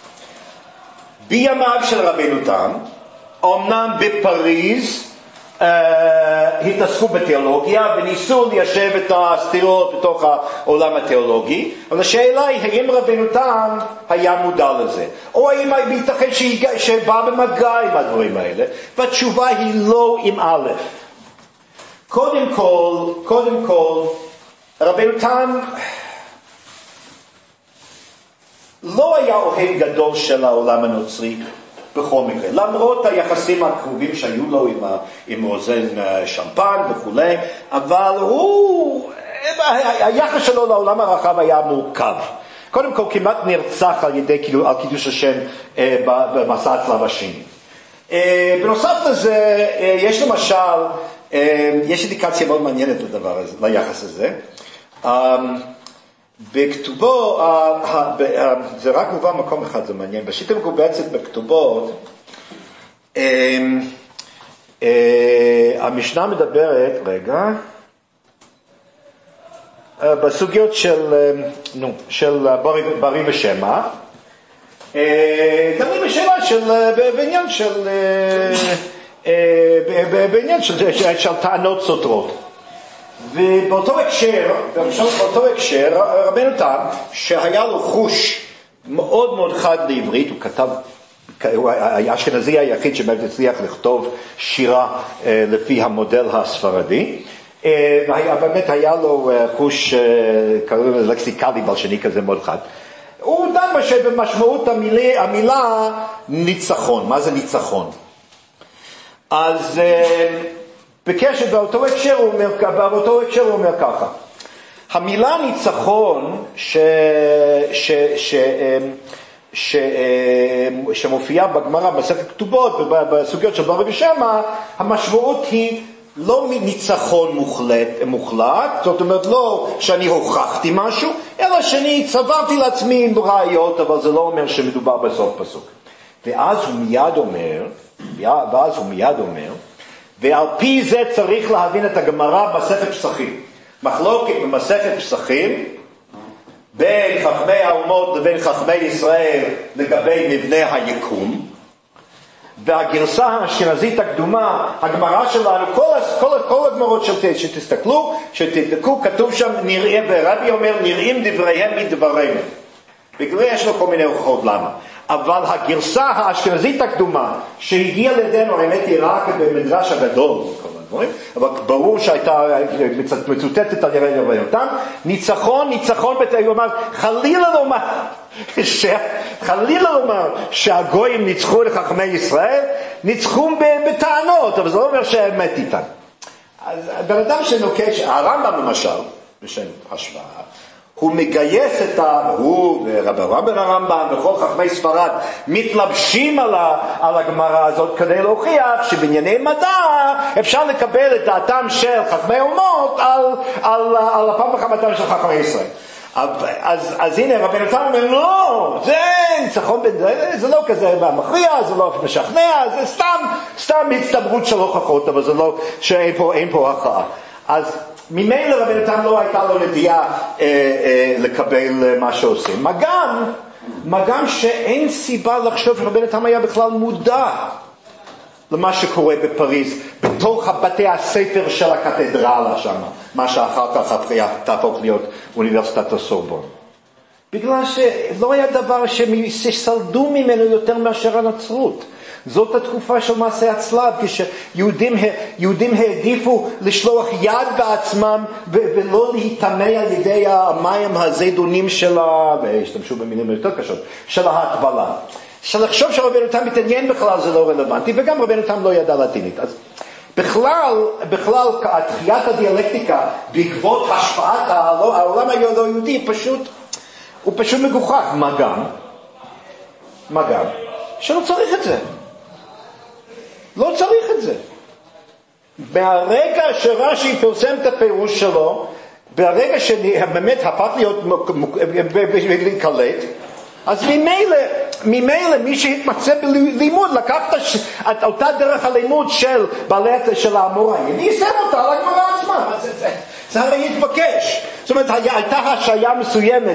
בימיו של רבנו תם, אמנם בפריז התעסקו בתיאולוגיה וניסו ליישב את הסתירות בתוך העולם התיאולוגי, אבל השאלה היא האם רבנו תם היה מודע לזה, או האם ייתכן שבא במגע עם הדברים האלה, והתשובה היא לא עם א'. קודם כל רבנו תם לא היה אוהב גדול של העולם הנוצרי בכל מקרה, למרות היחסים הקרובים שהיו לו עם רוזן שמפן וכו', אבל היחס שלו לעולם הרחב היה מורכב. קודם כל כמעט נרצח על קידוש השם במסע הצלב השני. בנוסף לזה, יש למשל, יש אינדיקציה מאוד מעניינת לדבר הזה, ליחס הזה. בכתובו, זה רק מובא מקום אחד, זה מעניין, בשיטה מקובצת בכתובות, המשנה מדברת, בסוגיות של ברי ושמע, גם בשאלה בעניין של טענות סותרות. ובאותו הקשר, רבנו תם, שהיה לו חוש מאוד מאוד חד לעברית, הוא כתב, הוא האשכנזי היחיד שבאמת הצליח לכתוב שירה לפי המודל הספרדי, באמת היה לו חוש, קראו לזה לקסיקלי בלשני כזה מאוד חד. הוא דן במשמעות המילה ניצחון. מה זה ניצחון? אז בקשר באותו הקשר הוא אומר ככה, המילה ניצחון שמופיעה בגמרא בספר כתובות ובסוגיות של ברי ושמע, המשמעות היא לא ניצחון מוחלט, זאת אומרת לא שאני הוכחתי משהו, אלא שאני צברתי לעצמי עם ראיות, אבל זה לא אומר שמדובר בסוף פסוק. ואז הוא מיד אומר, ועל פי זה צריך להבין את הגמרא בספר פסחים. מחלוקת במסכת פסחים בין חכמי האומות לבין חכמי ישראל לגבי מבנה היקום, והגרסה האשכנזית הקדומה, הגמרא שלנו, כל הגמרות שתבדקו, כתוב שם נראה, ורבי אומר נראים דבריהם מדברינו. בגלל יש לו כל מיני הוכחות למה. אבל הגרסה האשכנזית הקדומה שהגיעה לידינו, האמת היא רק במדרש הגדול, אבל ברור שהייתה מצוטטת על ידי רבי יונתן, ניצחון, הוא אמר, חלילה לומר שהגויים ניצחו לחכמי ישראל, ניצחו בטענות, אבל זה לא אומר שהאמת איתן. אז בן אדם שנוקש, הרמב"ם למשל, בשם השוואה, הוא מגייס הוא ורבי הרמב"ם וכל חכמי ספרד מתלבשים על הגמרא הזאת כדי להוכיח שבענייני מדע אפשר לקבל את דעתם של חכמי אומות על הפעם וחמתם של חכמי ישראל. אז הנה רבי נתן אומר לא, זה ניצחון זה לא כזה מכריע, זה לא משכנע, זה סתם הצטברות של הוכחות, אבל זה לא שאין פה הכרעה. אז ממילא רבי נתן לא הייתה לו נטייה לקבל מה שעושים. מה גם שאין סיבה לחשוב שרבי נתן היה בכלל מודע למה שקורה בפריז, בתוך בתי הספר של הקתדרלה שם, מה שאחר כך תהפוך להיות אוניברסיטת הסורבון. בגלל שלא היה דבר שסלדו ממנו יותר מאשר הנצרות. זאת התקופה של מעשה הצלב, כשיהודים העדיפו לשלוח יד בעצמם ולא להיטמא על ידי המים הזידונים והשתמשו במילים יותר קשות, של ההטבלה. שלחשוב שרבי נתן מתעניין בכלל זה לא רלוונטי, וגם רבי נתן לא ידע לטינית. אז בכלל, תחיית הדיאלקטיקה בעקבות השפעת העולם הלא יהודי הוא פשוט מגוחך. מה גם שלא צריך את זה. לא צריך את זה. ברגע שרש"י פרסם את הפירוש שלו, ברגע שבאמת הפך להיות להיקלט, אז ממילא מי שהתמצא בלימוד, לקח את אותה דרך הלימוד של בעלי של האמוראים, ויישם אותה על הגמרא עצמה. זה הרי יתבקש. זאת אומרת, הייתה השעיה מסוימת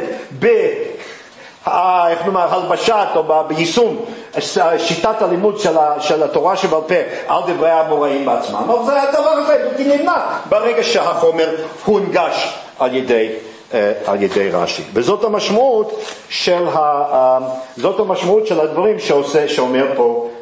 איך נאמר, הלבשת או ביישום שיטת הלימוד של התורה שבעל פה על דברי האמוראים בעצמם, אבל זה הדבר הזה בלתי נמנע ברגע שהחומר הונגש על ידי רש"י. וזאת המשמעות של הדברים שאומר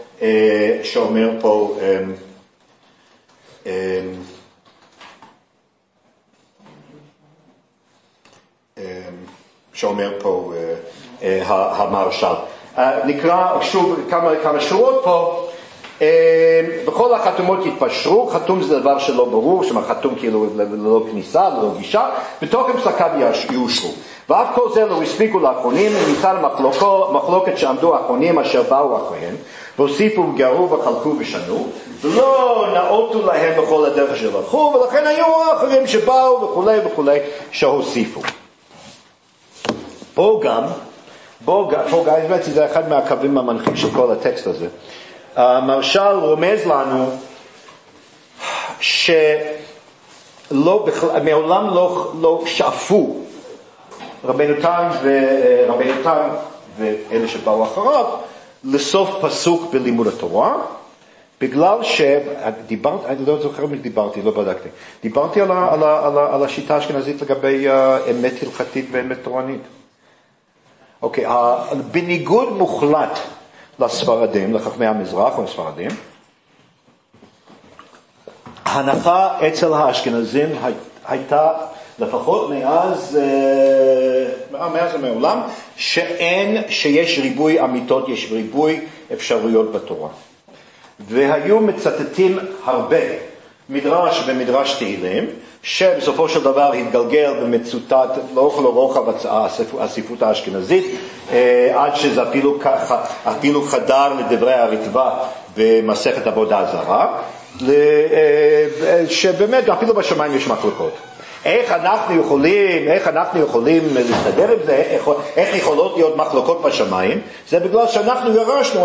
פה המהרש"ל. נקרא שוב כמה שורות פה. בכל החתומות יתפשרו, חתום זה דבר שלא ברור, חתום כאילו ללא כניסה, ללא גישה, בתוקף פסקיו יאושרו. ואף כל זה לא הספיקו לאחרונים, ניתן מחלוקת שעמדו האחרונים אשר באו אחריהם, והוסיפו וגרו וחלקו ושנו, ולא נאותו להם בכל הדרך שלחו, ולכן היו האחרים שבאו וכולי וכולי שהוסיפו. פה גם, זה אחד מהקווים המנחים של כל הטקסט הזה. המהרש"ל רומז לנו מעולם לא שאפו רבנו תם ואלה שבאו אחריו לסוף פסוק בלימוד התורה, בגלל שדיברתי, אני לא זוכר מי דיברתי, לא בדקתי, דיברתי על השיטה האשכנזית לגבי אמת הלכתית ואמת תורנית. אוקיי, בניגוד מוחלט לספרדים, לחכמי המזרח או הספרדים, ההנחה אצל האשכנזים הייתה לפחות מאז ומעולם שיש ריבוי אמיתות, יש ריבוי אפשרויות בתורה. והיו מצטטים הרבה מדרש ומדרש תהילים, שבסופו של דבר התגלגל ומצוטט לאורך לרוחב הספרות האשכנזית, עד שזה אפילו חדר לדברי הרטב"א במסכת עבודה זרה, שבאמת אפילו בשמיים יש מחלוקות. איך אנחנו יכולים להסתדר עם זה, איך יכולות להיות מחלוקות בשמיים? זה בגלל שאנחנו ירשנו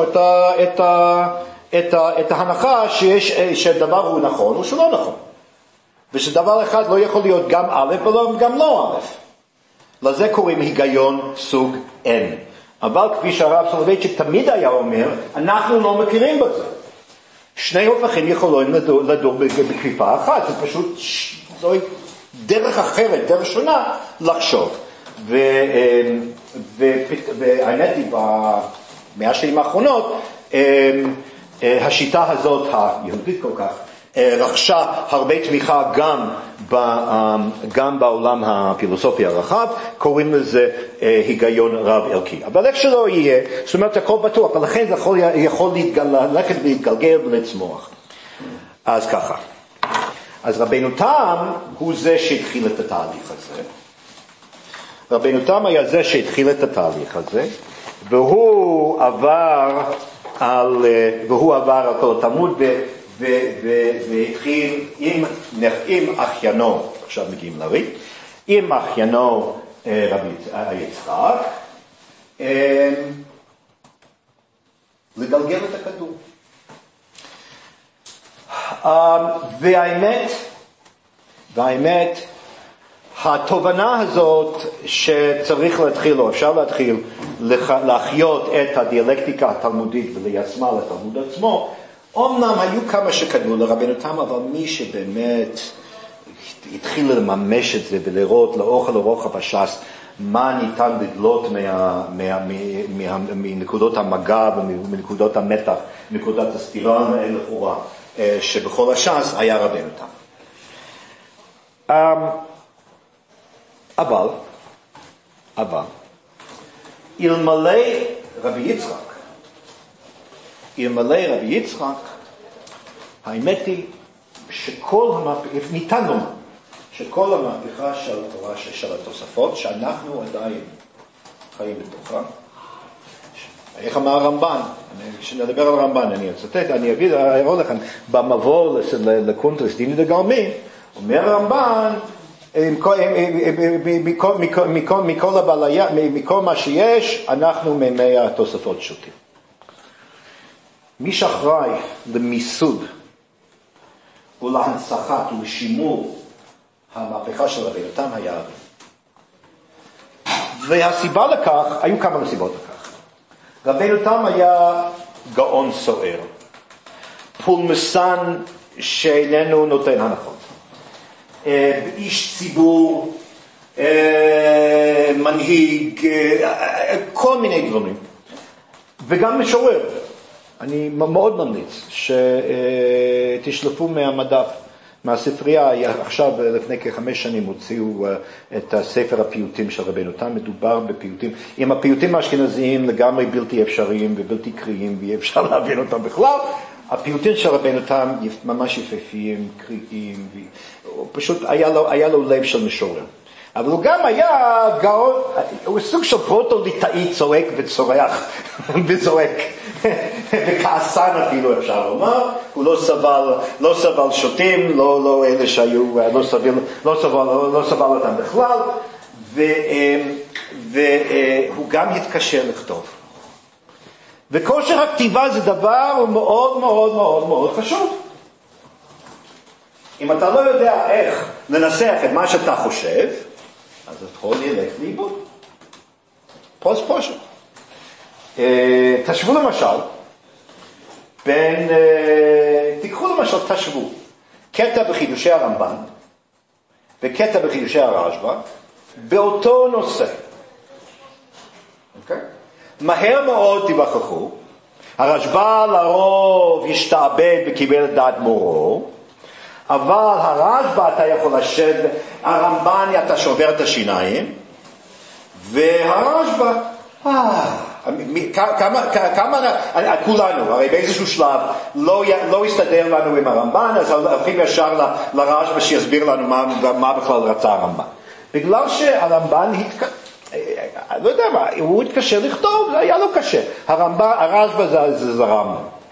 את ההנחה שדבר הוא נכון או שלא נכון. ושדבר אחד לא יכול להיות גם א' וגם לא א'. לזה קוראים היגיון סוג N. אבל כפי שהרב סולובייצ'יק תמיד היה אומר, אנחנו לא מכירים בזה. שני הופכים יכולים לדור בכפיפה אחת. זה פשוט זוהי דרך אחרת, דרך שונה לחשוב. והאמת היא, במאה השנים האחרונות, השיטה הזאת, היהודית כל כך, רכשה הרבה תמיכה גם בעולם הפילוסופי הרחב, קוראים לזה היגיון רב ערכי. אבל איך שלא יהיה, זאת אומרת הכל בטוח, ולכן זה יכול ללכת ולהתגלגל ולצמוח. אז ככה. אז רבנו תם הוא זה שהתחיל את התהליך הזה. רבנו תם היה זה שהתחיל את התהליך הזה, והוא עבר על כל התלמוד והתחיל עם אחיינו, עכשיו מגיעים לרי, עם אחיינו רבי יצחק, לגלגל את הכדור. והאמת, התובנה הזאת שצריך להתחיל, או אפשר להתחיל, להחיות את הדיאלקטיקה התלמודית וליישמה לתלמוד עצמו, אמנם היו כמה שקדמו לרבנו תם, אבל מי שבאמת התחיל לממש את זה ולראות לאורך לרוחב הש"ס מה ניתן לדלות מנקודות המגע ומנקודות המתח, מנקודת הסתירה לכאורה שבכל הש"ס היה רבנו תם. אבל אלמלא רבי יצחק, האמת היא ניתן לומר שכל המהפכה של התורה של התוספות שאנחנו עדיין חיים בתוכה, איך אמר הרמב"ן, כשנדבר על הרמב"ן אני אצטט, אני אראה לכם במבוא לקונטרס דיני דגרמי, אומר הרמב"ן מכל מה שיש, אנחנו מימי התוספות שותים. מי שאחראי למיסוד ולהנצחת ולשימור המהפכה של רבי יותם היה אבי. והסיבה לכך, היו כמה סיבות לכך. רבי יותם היה גאון סוער, פולמסן שאיננו נותן הנחות, איש ציבור, מנהיג, כל מיני דברים, וגם משורר. אני מאוד ממליץ שתשלפו מהמדף, מהספרייה. עכשיו לפני כ5 שנים הוציאו את ספר הפיוטים של רבי יותם. מדובר בפיוטים, עם הפיוטים האשכנזיים לגמרי בלתי אפשריים ובלתי קריאים, ואי אפשר להבין אותם בכלל. הפיוטים של רבי יותם ממש יפהפיים, קריאים, פשוט היה לו לב של משורר. אבל הוא גם היה גאון, הוא סוג של פרוטו-ליטאי, צועק וצורח וזועק וכעסן אפילו אפשר לומר. הוא לא סבל שוטים, לא אלה שהיו, לא סבל אותם בכלל, והוא גם התקשר לכתוב. וכושר הכתיבה זה דבר מאוד מאוד מאוד מאוד חשוב. אם אתה לא יודע איך לנסח את מה שאתה חושב, אז הכל ילך לאיבוד. פושט. תשוו למשל, תשוו קטע בחידושי הרמב"ן וקטע בחידושי הרשב"א באותו נושא. אוקיי? מהר מאוד תיווכחו, הרשב"א לרוב ישתעבד וקיבל את דעת מורו, אבל הרשב"א אתה יכול לשבת, הרמב"ן אתה שובר את השיניים, והרשב"א, כולנו, הרי באיזשהו שלב לא יסתדר לנו עם הרמב"ן, אז הולכים ישר לרשב"א שיסביר לנו מה בכלל רצה הרמב"ן. בגלל שהרמב"ן לא יודע מה, הוא התקשר לכתוב, זה היה לו קשה. הרשב"א זה זרם.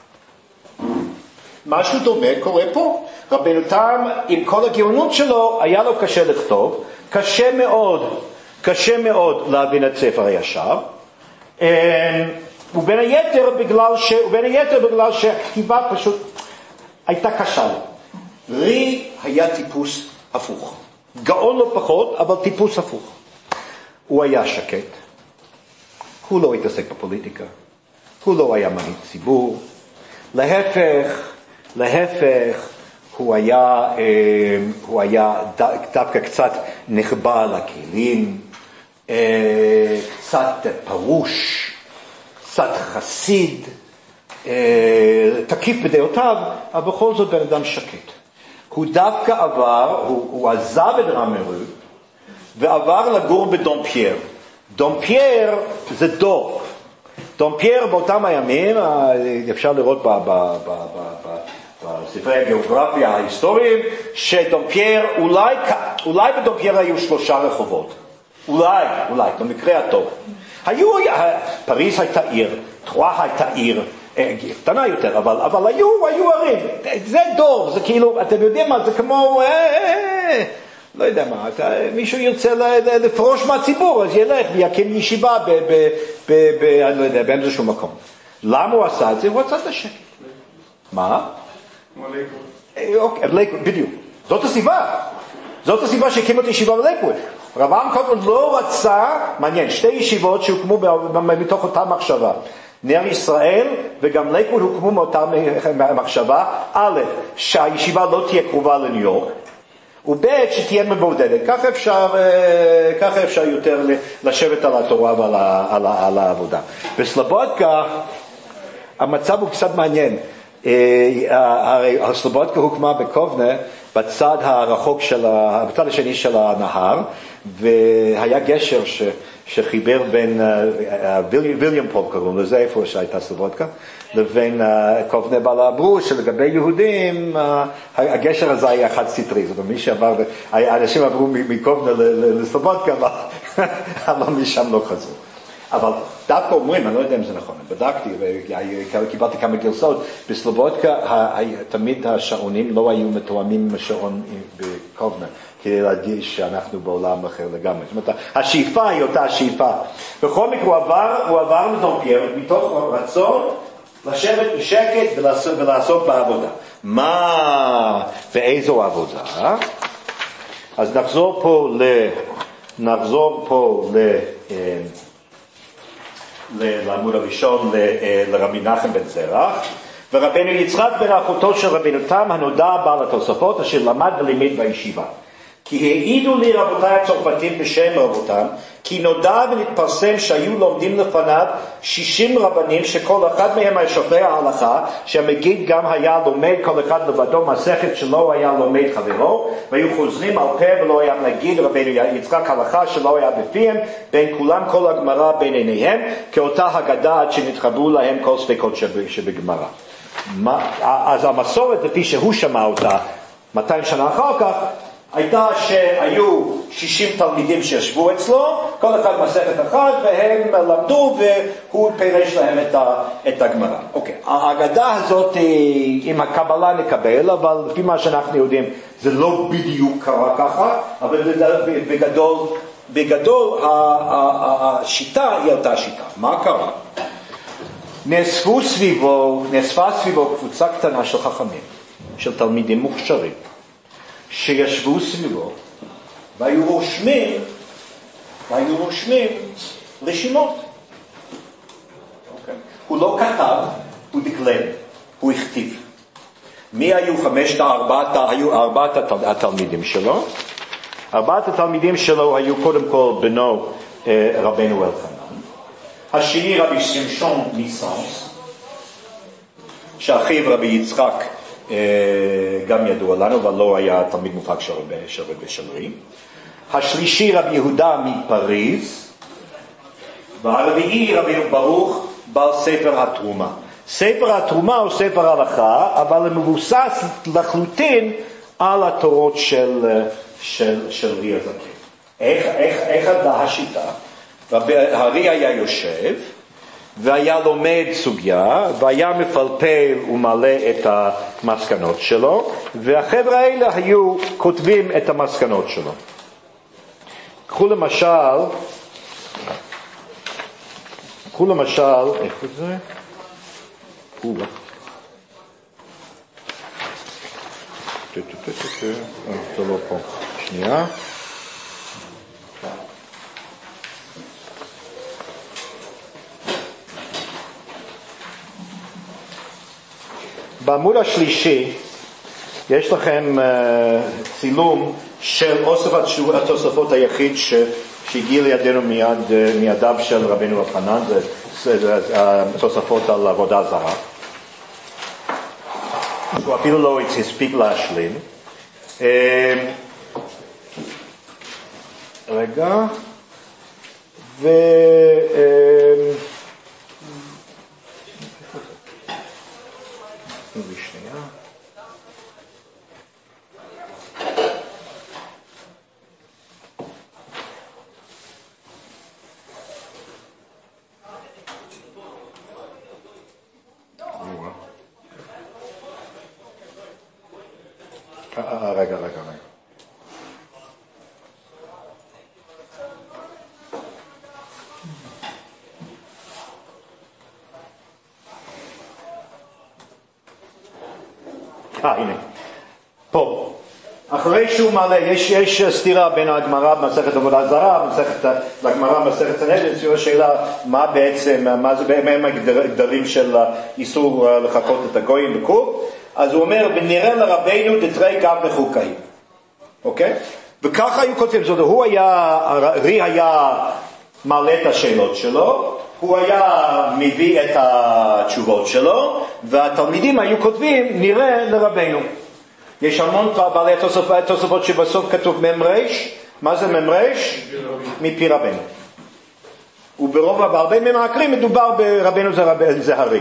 משהו דומה קורה פה. רבי יותם עם כל הגאונות שלו היה לו קשה לכתוב, קשה מאוד להבין את ספר הישר, ובין היתר בגלל שהכתיבה פשוט הייתה קשה לו. רי היה טיפוס הפוך, גאון לא פחות, אבל טיפוס הפוך. הוא היה שקט, הוא לא התעסק בפוליטיקה, הוא לא היה מנהיג ציבור, להפך, הוא היה דווקא קצת נחבא לכלים, קצת פרוש, קצת חסיד, תקיף בדעותיו, אבל בכל זאת בן אדם שקט. הוא דווקא הוא עזב את רמרוד, ועבר לגור בדומפייר. דומפייר זה דור. דומפייר באותם הימים, אפשר לראות בספרי הגיאוגרפיה ההיסטוריים, שדומפייר, אולי בדומפייר היו 3 רחובות. אולי, במקרה הטוב. פריז הייתה עיר, טרואה הייתה עיר, קטנה יותר, אבל היו ערים. זה דור, זה כאילו, אתם יודעים מה, זה כמו, לא יודע מה, מישהו ירצה לפרוש מהציבור, אז ילך ויקים ישיבה אני לא יודע, באיזשהו מקום. למה הוא עשה את זה? הוא רצה את השקט. מה? כמו לייקוד. לייקוד, בדיוק. זאת הסיבה שהקים את ישיבה בלייקוד. רב עמרם לא רצה, מעניין, 2 ישיבות שהוקמו מתוך אותה מחשבה. נר ישראל וגם לייקוד הוקמו מאותה מחשבה. א', שהישיבה לא תהיה קרובה לניו יורק, וב' שתהיה מבודדת. ככה אפשר יותר לשבת על התורה ועל העבודה. בסלובודקה המצב הוא קצת מעניין. הרי הסלובודקה הוקמה בקובנה, בצד הרחוק בצד השני של הנהר, והיה גשר שחיבר בין ויליאם פול קראו לזה, איפה שהייתה סלובודקה, לבין קובנה, אבל אמרו שלגבי יהודים הגשר הזה היה חד סטרי. זאת אומרת, מי שעבר, אנשים עברו מקובנה לסלובודקה, אבל משם לא חזרו. אבל דווקא אומרים, אני לא יודע אם זה נכון, בדקתי וקיבלתי כמה גרסאות, בסלובודקה תמיד השעונים לא היו מתואמים עם השעון בקובנה, כדי להדגיש שאנחנו בעולם אחר לגמרי. זאת אומרת, השאיפה היא אותה השאיפה. בכל מקרה הוא עבר לדומפייר מתוך רצון לשבת בשקט ולעסוק בעבודה. מה ואיזו עבודה? אז נחזור פה לעמוד הראשון לרבי נחמן בן זרח. ורבנו יצחק בן אחותו של רבנו תם הנודע בעל התוספות אשר למד ולימד בישיבה. כי העידו לי רבותיי הצרפתים בשם רבותם, כי נודע ונתפרסם שהיו לומדים לפניו 60 רבנים שכל אחד מהם היה שופע ההלכה, שהמגיד גם היה לומד כל אחד לבדו מסכת שלא היה לומד חברו, והיו חוזרים על פה ולא היה מגיד רבנו יצחק הלכה שלא היה בפיהם, בין כולם כל הגמרא בין עיניהם, כאותה הגדה עד שנתחברו להם כל ספקות שבגמרא. אז המסורת לפי שהוא שמע אותה 200 שנה אחר כך, הייתה שהיו 60 תלמידים שישבו אצלו, כל אחד מסכת אחת, והם למדו והוא פירש להם את הגמרא. אוקיי, האגדה הזאת עם הקבלה נקבל, אבל לפי מה שאנחנו יודעים זה לא בדיוק קרה ככה, אבל בגדול השיטה היא אותה שיטה. מה קרה? נאספה סביבו קבוצה קטנה של חכמים, של תלמידים מוכשרים, שישבו סביבו והיו רושמים רשימות. הוא לא כתב, הוא דקלם, הוא הכתיב. מי היו ארבעת התלמידים שלו? ארבעת התלמידים שלו היו קודם כל בנו רבנו אלחנן, השני רבי שמשון ניסנס, שאחיו רבי יצחק גם ידוע לנו, אבל לא היה תלמיד מובהק של רבי שלרי. השלישי רבי יהודה מפריז, והרביעי רבינו ברוך בעל ספר התרומה. ספר התרומה הוא ספר הלכה, אבל הוא מבוסס לחלוטין על התורות של רי הזקן. איך עדה השיטה? הרי היה יושב והיה לומד סוגיה והיה מפלפל ומעלה את המסקנות שלו, והחבר'ה האלה היו כותבים את המסקנות שלו. קחו למשל, איפה זה? זה לא פה, שנייה. בעמוד השלישי יש לכם צילום של אוסף התוספות היחיד שהגיע לידינו מידיו של רבנו אלחנן, זה התוספות על עבודה זרה. הוא אפילו לא הספיק להשלים. רגע. רגע. הנה. פה. אחרי שהוא מעלה, יש סתירה בין הגמרא במסכת עבודה זרה, לגמרא במסכת סנהדרין, זו השאלה מה בעצם, מה זה באמת הגדרים של איסור לחקות את הגויים וכו'. אז הוא אומר, ונראה לרבינו דתרי גב בחוקאים. אוקיי? וככה היו כותבים, זאת אומרת, רי היה מעלה את השאלות שלו, הוא היה מביא את התשובות שלו, והתלמידים היו כותבים, נראה לרבינו. יש המון בעלי התוספות שבסוף כתוב ממרש. מה זה ממרש? מפי רבינו. בהרבה ממעקרים מדובר ברבינו זה הרי.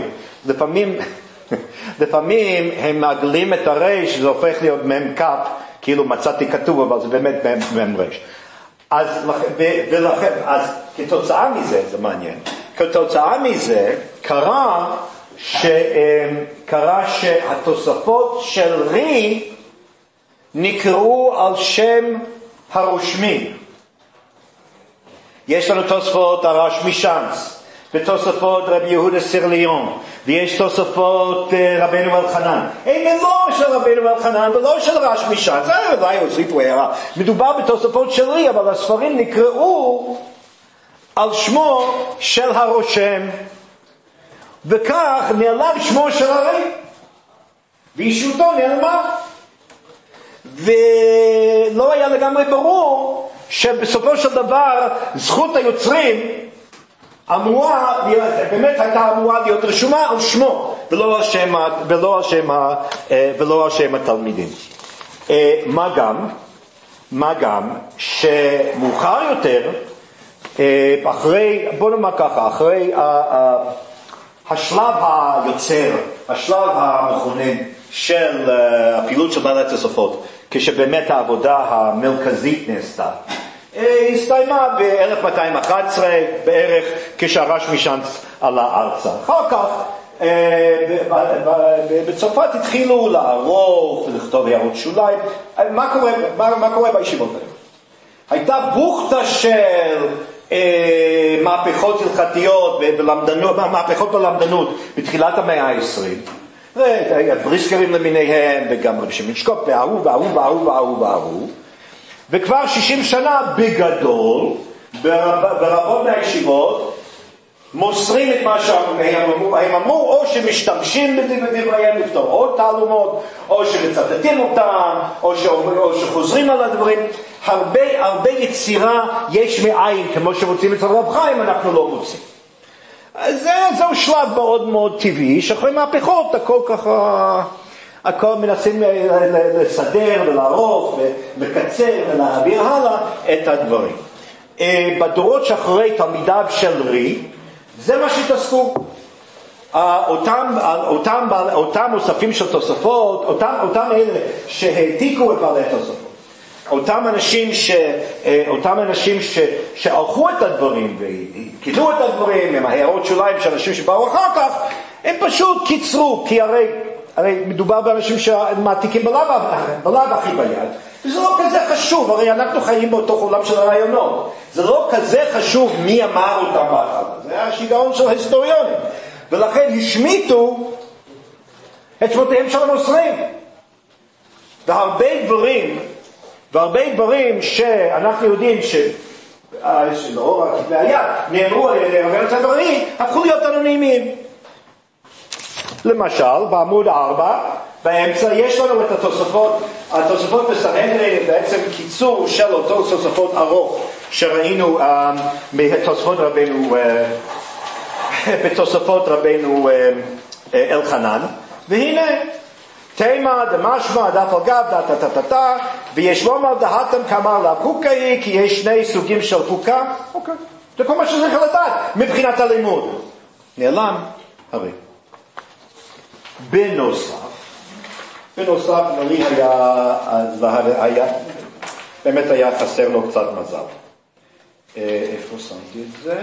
לפעמים הם מעגלים את הרש, זה הופך להיות ממקף, כאילו מצאתי כתוב, אבל זה באמת ממרש. אז כתוצאה מזה, זה מעניין, כתוצאה מזה קרה שהתוספות של רי נקראו על שם הרושמים. יש לנו תוספות הרש משמס, ותוספות רבי יהודה סרליון, ויש תוספות רבנו אלחנן. הם לא של רבנו אלחנן ולא של רש משמס, זה אולי הוסיפו הערה. מדובר בתוספות שלי, אבל הספרים נקראו על שמו של הרושם, וכך נעלם שמו של הרי, ואישיותו נעלמה. ולא היה לגמרי ברור שבסופו של דבר זכות היוצרים באמת הייתה אמורה להיות רשומה על שמו ולא על שם התלמידים. מה גם שמאוחר יותר, בוא נאמר ככה, אחרי השלב היוצר, השלב המכונן של הפעילות של בעלי תוספות, כשבאמת העבודה המרכזית נעשתה, הסתיימה ב-1211 בערך, כשהרש משמס עלה ארצה. אחר כך בצרפת התחילו לערוך ולכתוב הערות שוליים. מה קורה בישיבות האלה? הייתה בוכתה של מהפכות הלכתיות ומהפכות בלמדנות בתחילת המאה ה-20, בריסקרים למיניהם, וגם רבי שמעון שקופ, וההוא, וכבר 60 שנה בגדול, ברבות מהישיבות, מוסרים את מה שהם אמרו. הם אמרו או שמשתמשים בדבריהם לפתור עוד תעלומות, או שמצטטים אותם, או שחוזרים על הדברים. הרבה יצירה יש מאין, כמו שמוצאים אצל רב חיים, אנחנו לא מוצאים. זהו שלב מאוד מאוד טבעי, שאחרי מהפכות הכל מנסים לסדר ולערוך ולקצר ולהעביר הלאה את הדברים. בדורות שאחרי תלמידיו של רי, זה מה שהתעסקו. אותם מוספים של תוספות, אותם אלה שהעתיקו את בעלי תוספות, אותם אנשים שערכו את הדברים וקידו את הדברים, הם ההערות שוליים של אנשים שבאו אחר כך, הם פשוט קיצרו, כי הרי מדובר באנשים שמעתיקים בלב הכי ביד, וזה לא כזה חשוב, הרי אנחנו חיים באותו עולם של הרעיונות, זה לא כזה חשוב מי אמר אותם בהתחלה, זה השיגעון של ההיסטוריונים, ולכן השמיטו את שמותיהם של הנוצרים, והרבה דברים שאנחנו יודעים שלאור הכתבי היד נאמרו על ידי רבנו צברי, הפכו להיות אנונימיים. למשל, בעמוד 4, באמצע יש לנו את התוספות בסנהדרין, בעצם קיצור של אותו תוספות ארוך שראינו בתוספות רבנו אלחנן, והנה תימה דמשמע דף על גב דתתתתה, ויש לומר דהתם כאמר לה פוקה היא, כי יש שני סוגים של פוקה. אוקיי, זה כל מה שצריך לדעת מבחינת הלימוד. נעלם הרי. בנוסף נרי באמת היה חסר לו קצת מזל. איפה שמתי את זה?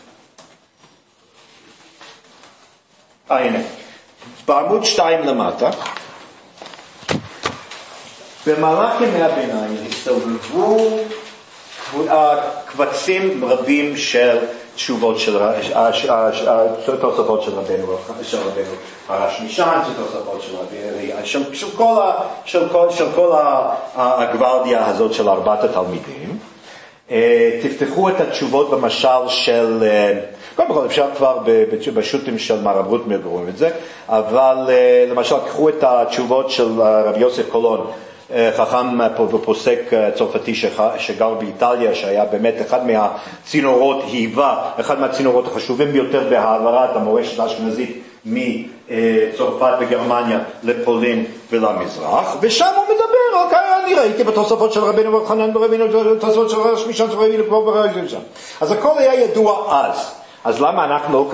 הנה, בעמוד 2 למטה, במהלך ימי הביניים הסתובבו קבצים רבים של תשובות של תוספות של רבנו הרש משמס, תוספות של כל הגוורדיה הזאת של 4 התלמידים. תפתחו את התשובות במשל של, קודם כל אפשר כבר בשו"תים של מרב רוטמיר רואים את זה, אבל למשל קחו את התשובות של רבי יוסף קולון, חכם ופוסק צרפתי שגר באיטליה, שהיה באמת אחד מהצינורות החשובים ביותר בהעברת המורשת האשכנזית מצרפת וגרמניה לפולין ולמזרח, ושם הוא מדבר, אני ראיתי בתוספות של רבנו אלחנן בתוספות של רש משמס ורבינו פה וראיתי שם. אז הכל היה ידוע אז למה אנחנו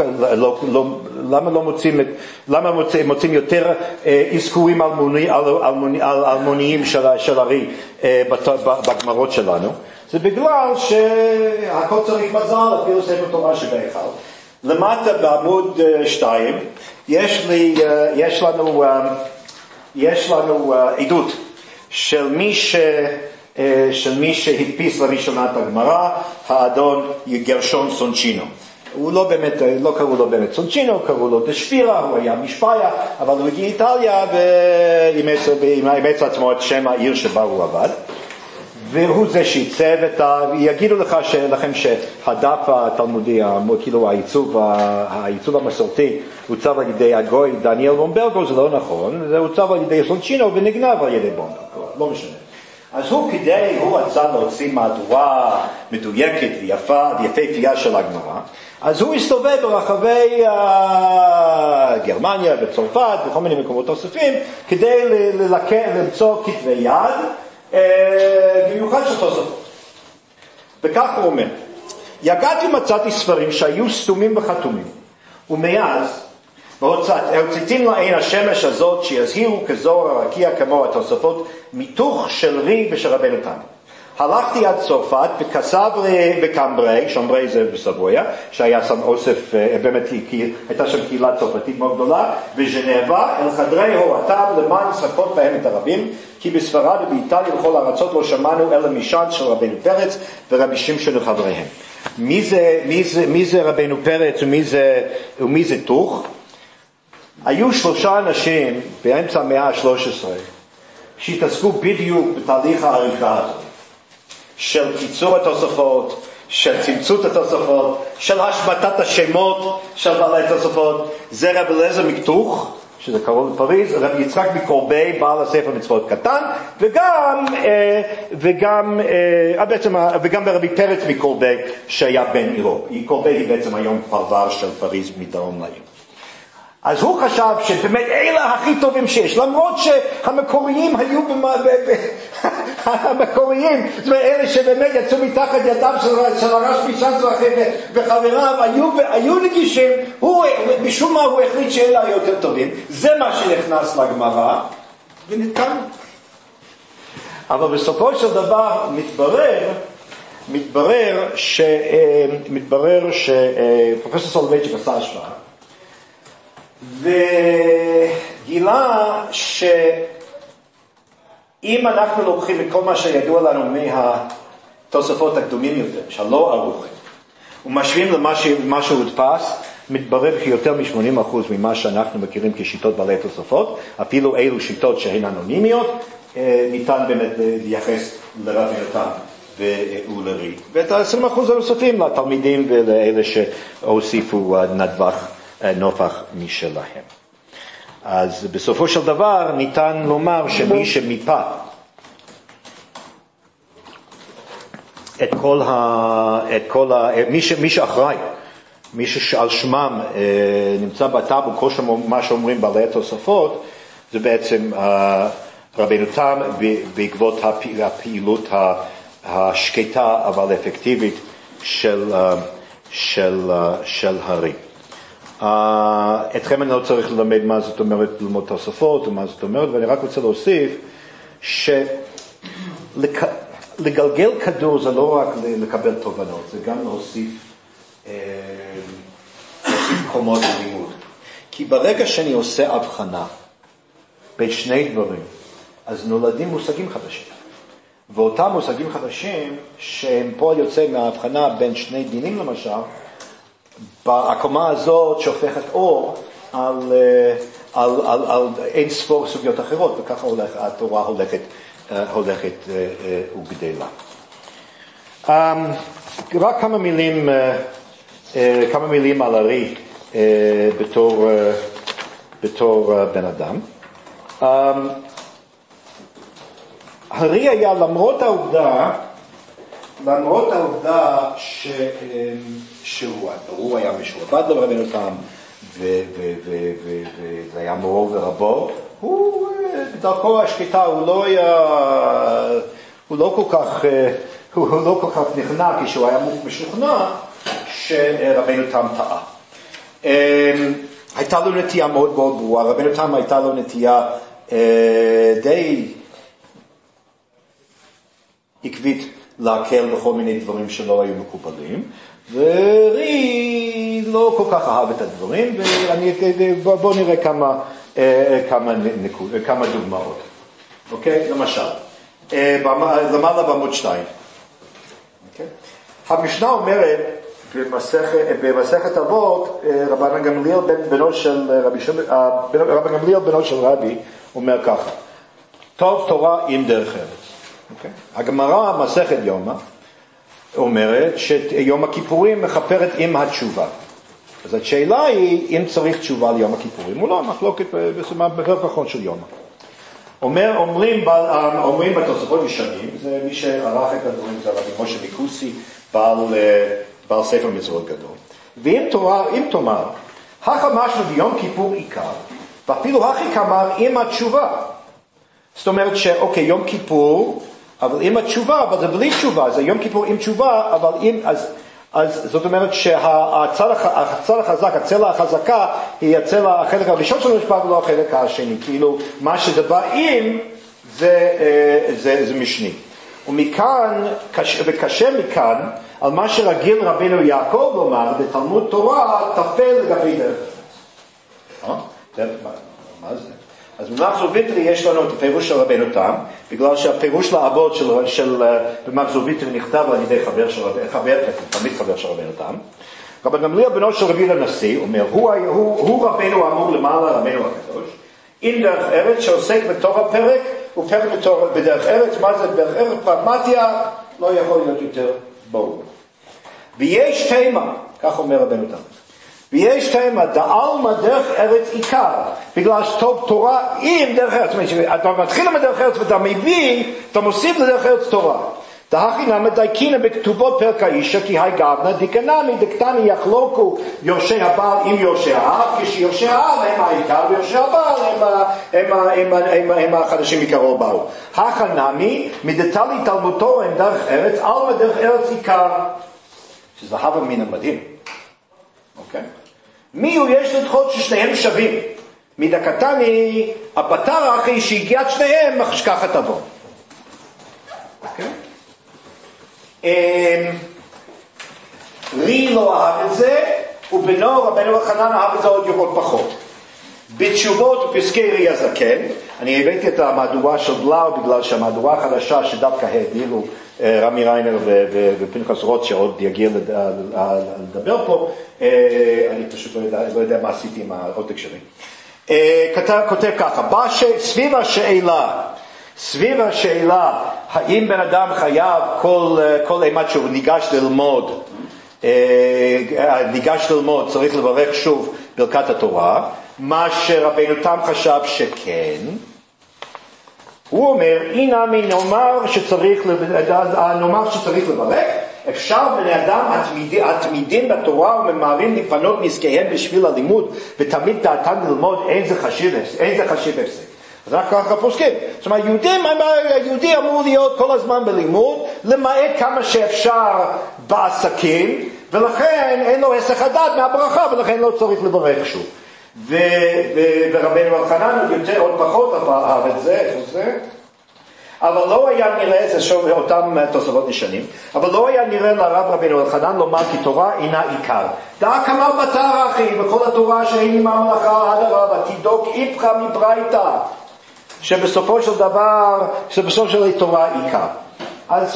למה מוצאים יותר אזכורים אלמוניים של הרי בגמרות שלנו? זה בגלל שהכל צריך מזל, אפילו ספר תורה שבהיכל. למטה בעמוד 2 יש לנו עדות של מי של מי שהדפיס לראשונה את הגמרא, האדון גרשון סונצ'ינו. הוא לא קראו לו באמת סונצ'ינו, קראו לו דשפירה, הוא היה משפיה, אבל הוא הגיע איטליה ואימץ לעצמו את שם העיר שבה הוא עבד. והוא זה שעיצב יגידו לכם שהדף התלמודי, כאילו העיצוב המסורתי, הוצב על ידי הגוי דניאל בומברגו, זה לא נכון, זה הוצב על ידי סונצ'ינו ונגנב על ידי בומברגו, לא משנה. אז הוא רצה להוציא מהדורה מדויקת ויפהפייה של הגמרא, אז הוא הסתובב ברחבי גרמניה וצרפת וכל מיני מקומות נוספים, כדי למצוא כתבי יד, במיוחד של תוספות. וכך הוא אומר, יגעתי מצאתי ספרים שהיו סתומים וחתומים, ומאז הוצאתים לעין השמש הזאת שיזהירו כזוהר הרקיע כמו התוספות מתוך של רי ושל רבנו תם. הלכתי עד צרפת בקסברי וקמברי, שמברי זה בסבויה, שהיה שם אוסף, באמת הייתה שם קהילה צרפתית מאוד גדולה, וז'נבה אל חדרי הורתם למען לספות בהם את הרבים, כי בספרד ובאיטליה וכל הארצות לא שמענו אלא משען של רבנו פרץ ורבי שמשון וחבריהם. מי זה רבנו פרץ ומי זה תוך? היו 3 אנשים באמצע המאה ה-13 שהתעסקו בדיוק בתהליך העריכה הזאת, של קיצור התוספות, של צמצות התוספות, של השבטת השמות של בעלי התוספות. זה רב אליעזר מקטוך, שזה קרוב בפריז, רב יצחק מקורבי, בעל הספר מצוות קטן, וגם רבי פרץ מקורבי, שהיה בן עירו. קורבי היא בעצם היום פרבר של פריז מדרום לעיר. אז הוא חשב שבאמת אלה הכי טובים שיש, למרות שהמקוריים היו המקוריים, זאת אומרת, אלה שבאמת יצאו מתחת ידיו של הרשב"י שץ וחבריו, היו נגישים, משום מה הוא החליט שאלה היו יותר טובים, זה מה שנכנס לגמרא, ונתקן. אבל בסופו של דבר מתברר שפרופסור סולובייצ'יק עשה השוואה, וגילה שאם אנחנו לוקחים את כל מה שידוע לנו מהתוספות הקדומים יותר, שלא ערוכים, ומשווים למה שהודפס, מתברר כי יותר מ-80% ממה שאנחנו מכירים כשיטות בעלי תוספות, אפילו אילו שיטות שהן אנונימיות, ניתן באמת לייחס לרבי יותם ולרי. ואת ה-20% הנוספים לתלמידים ולאלה שהוסיפו נופח משלהם. אז בסופו של דבר ניתן לומר שמי שמיפה מי שאחראי, מי שעל שמם נמצא בטאבו, כל מה שאומרים בעלי התוספות, זה בעצם רבנו תם בעקבות הפעילות השקטה אבל אפקטיבית של הרי. אתכם אני לא צריך ללמד מה זאת אומרת ללמוד תוספות ומה זאת אומרת, ואני רק רוצה להוסיף שלגלגל כדור זה לא רק לקבל תובנות, זה גם להוסיף קומות ללימוד. כי ברגע שאני עושה הבחנה בין שני דברים, אז נולדים מושגים חדשים. ואותם מושגים חדשים שהם פועל יוצא מההבחנה בין שני דינים למשל, הקומה הזאת שופכת אור על אין ספור סוגיות אחרות, וככה התורה הולכת וגדלה. רק כמה מילים על הרי בתור בן אדם. הרי היה למרות העובדה שהוא היה משועבד לרבנו תם, וזה היה מורו ורבו, הוא בדרכו השקטה, הוא לא כל כך נכנע כשהוא היה משוכנע שרבנו תם טעה. הייתה לו נטייה מאוד מאוד ברורה, רבנו תם הייתה לו נטייה די עקבית להקל בכל מיני דברים שלא היו מקובלים, ורי לא כל כך אהב את הדברים, ובואו נראה כמה דוגמאות. אוקיי? למשל, למעלה בעמוד 2. המשנה אומרת, במסכת אבות, רבן גמליאל בנו של רבי אומר ככה, טוב תורה עם דרך ארץ. הגמרא מסכת יומא אומרת שיום הכיפורים מכפרת עם התשובה. אז השאלה היא אם צריך תשובה ליום הכיפורים, או לא, מחלוקת בפרק האחרון של יומא. אומרים בתוספות ישנים, זה מי שערך את הדברים, זה רבי משה מקוסי, בעל ספר מצוות גדול. ואם תאמר, הכא משמע ביום כיפור עיקר, ואפילו הכי כמר עם התשובה. זאת אומרת שאוקיי, יום כיפור, אבל עם התשובה, אבל זה בלי תשובה, זה יום כיפור עם תשובה, אבל אז זאת אומרת שהצלע החזק, הצלע החזקה, היא החלק הראשון של המשפט ולא החלק השני. כאילו, מה שזה בא עם, זה משני. ומכאן, וקשה מכאן, על מה שרגיל רבינו יעקב לומר, בתלמוד תורה, תפל לגבי דרך ארץ. מה זה? אז במחזור ויטרי יש לנו את הפירוש של רבינו תם, בגלל שהפירוש לאבות במחזור ויטרי נכתב על ידי תמיד חבר של רבינו תם. רבן גמליאל בנו של רבי הנשיא אומר, הוא רבינו אמור למעלה רבינו הקדוש, עם דרך ארץ שעוסק בתוך הפרק, הוא פרק בדרך ארץ, מה זה דרך ארץ? פרגמטיה, לא יכול להיות יותר ברור. ויש תימה, כך אומר רבינו תם, ויש תימה, דעלמא דרך ארץ עיקר, בגלל שטוב תורה עם דרך ארץ. אתה מתחיל עם דרך ארץ ואתה מביא, אתה מוסיף לדרך ארץ תורה. דהכי נמי דייקינא בכתובות פרק האישה, כי היי גבנא דקנמי דקתני יחלוקו יורשי הבעל עם יורשי האב, כשיורשי האב הם העיקר ויורשי הבעל הם החדשים מקרוב באו. הכא נמי מדתלי תלמוד תורה עם דרך ארץ, עלמא דרך ארץ עיקר, שזה הווה מן המדהים. אוקיי? מי הוא יש לדחות ששניהם שווים? מדקתני הבטר אחי שהגיעת שניהם ככה תבוא. אוקיי? רי לא אהב את זה, ובנו רבנו אלחנן אהב את זה עוד יותר פחות. בתשובות ופסקי רי הזקן, אני הבאתי את המהדורה של בלאו, בגלל שהמהדורה החדשה שדווקא העלו רמי ריינר ופנחס רוט שעוד יגיע לדבר פה, אני פשוט לא יודע מה עשיתי עם העותק שלי. כותב ככה, סביב השאלה, האם בן אדם חייב כל אימת שהוא ניגש ללמוד, צריך לברך שוב ברכת התורה, מה שרבינו תם חשב שכן, הוא אומר, הנה נאמר שצריך לברך, אפשר בני אדם התמידים בתורה וממהרים לפנות מעסקיהם בשביל הלימוד, ותמיד דעתם ללמוד אין זה חשיב הפסק. אז רק ככה פוסקים. זאת אומרת, היהודי אמור להיות כל הזמן בלימוד, למעט כמה שאפשר בעסקים, ולכן אין לו היסח הדעת מהברכה, ולכן לא צריך לברך שוב. ורבנו אלחנן עוד פחות אהב את זה, אבל לא היה נראה, זה שוב אותם תוספות נשנים, אבל לא היה נראה לרב רבנו אלחנן לומר כי תורה אינה עיקר. דע כמר בתר אחי, בכל התורה שאין עם המלאכה עד הרבה, תדוק איפך מברייתא, שבסופו של דבר, שבסופו של תורה עיקר. אז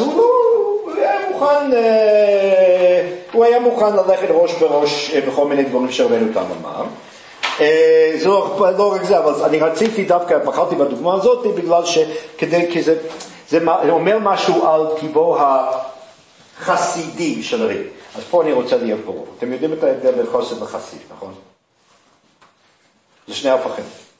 הוא היה מוכן ללכת ראש בראש בכל מיני דברים שרבנו תם אמר. זה לא רק זה, אבל אני רציתי דווקא, בחרתי בדוגמה הזאת, בגלל כי זה אומר משהו על טיבו החסידי של הרי. אז פה אני רוצה להיות ברור. אתם יודעים את ההבדל בין חסיד וחסיד, נכון? זה שני הפכים.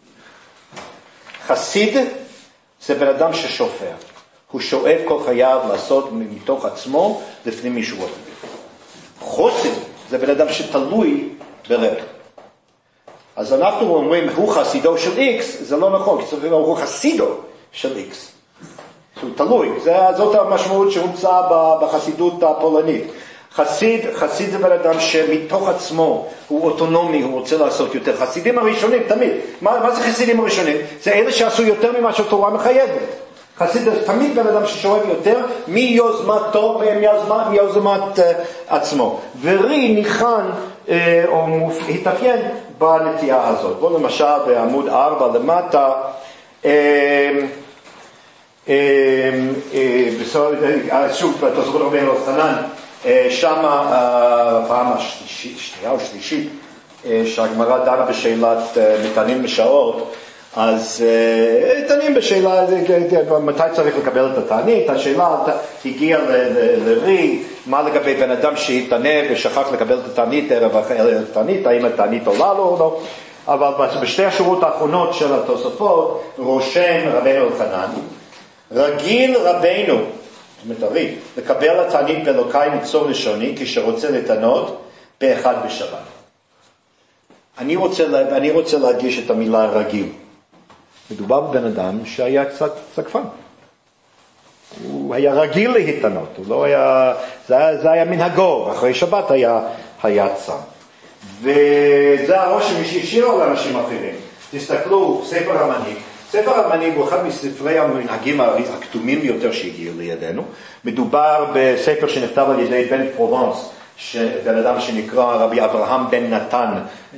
חסיד זה בן אדם ששופע. הוא שואף כל חייו לעשות מתוך עצמו לפני מישהו אחר. חסיד זה בן אדם שתלוי ברב. אז אנחנו אומרים, הוא חסידו של X, זה לא נכון, כי הוא חסידו של X. הוא תלוי, זאת המשמעות שהומצאה בחסידות הפולנית. חסיד זה בן אדם שמתוך עצמו הוא אוטונומי, הוא רוצה לעשות יותר. חסידים הראשונים, תמיד. מה זה חסידים הראשונים? זה אלה שעשו יותר ממה שהתורה מחייבת. חסיד זה תמיד בן אדם ששואף יותר מיוזמתו ומיוזמת עצמו. ורי ניחן או התאפיין בנטייה הזאת. בוא למשל בעמוד 4 למטה, שוב, תוספות רבי אלוחנן, שם הפעם השנייה או שלישית, שהגמרא דנה בשאלת מטענים משעות, אז טענים בשאלה מתי צריך לקבל את התענית, השאלה הגיעה לרי, מה לגבי בן אדם שהתענה ושכח לקבל את התענית ערב התענית, האם התענית עולה לו או לא, אבל בשתי השורות האחרונות של התוספות רושם רבנו אלוחנן, רגיל רבנו, זאת אומרת הרי, לקבל התענית באלוקי מצור לשוני כשרוצה לתענות באחד בשבת. אני רוצה להדגיש את המילה רגיל. מדובר בבן אדם שהיה קצת צקפן. הוא היה רגיל להתענות, הוא לא היה, זה היה מנהגו, אחרי שבת היה צם. וזה הרושם שהשאירו לאנשים אחרים. תסתכלו, ספר המנהיג. ספר המנהיג הוא אחד מספרי המנהגים הכתומים ביותר שהגיעו לידינו. מדובר בספר שנכתב על ידי בן פרובנס, בן אדם שנקרא רבי אברהם בן נתן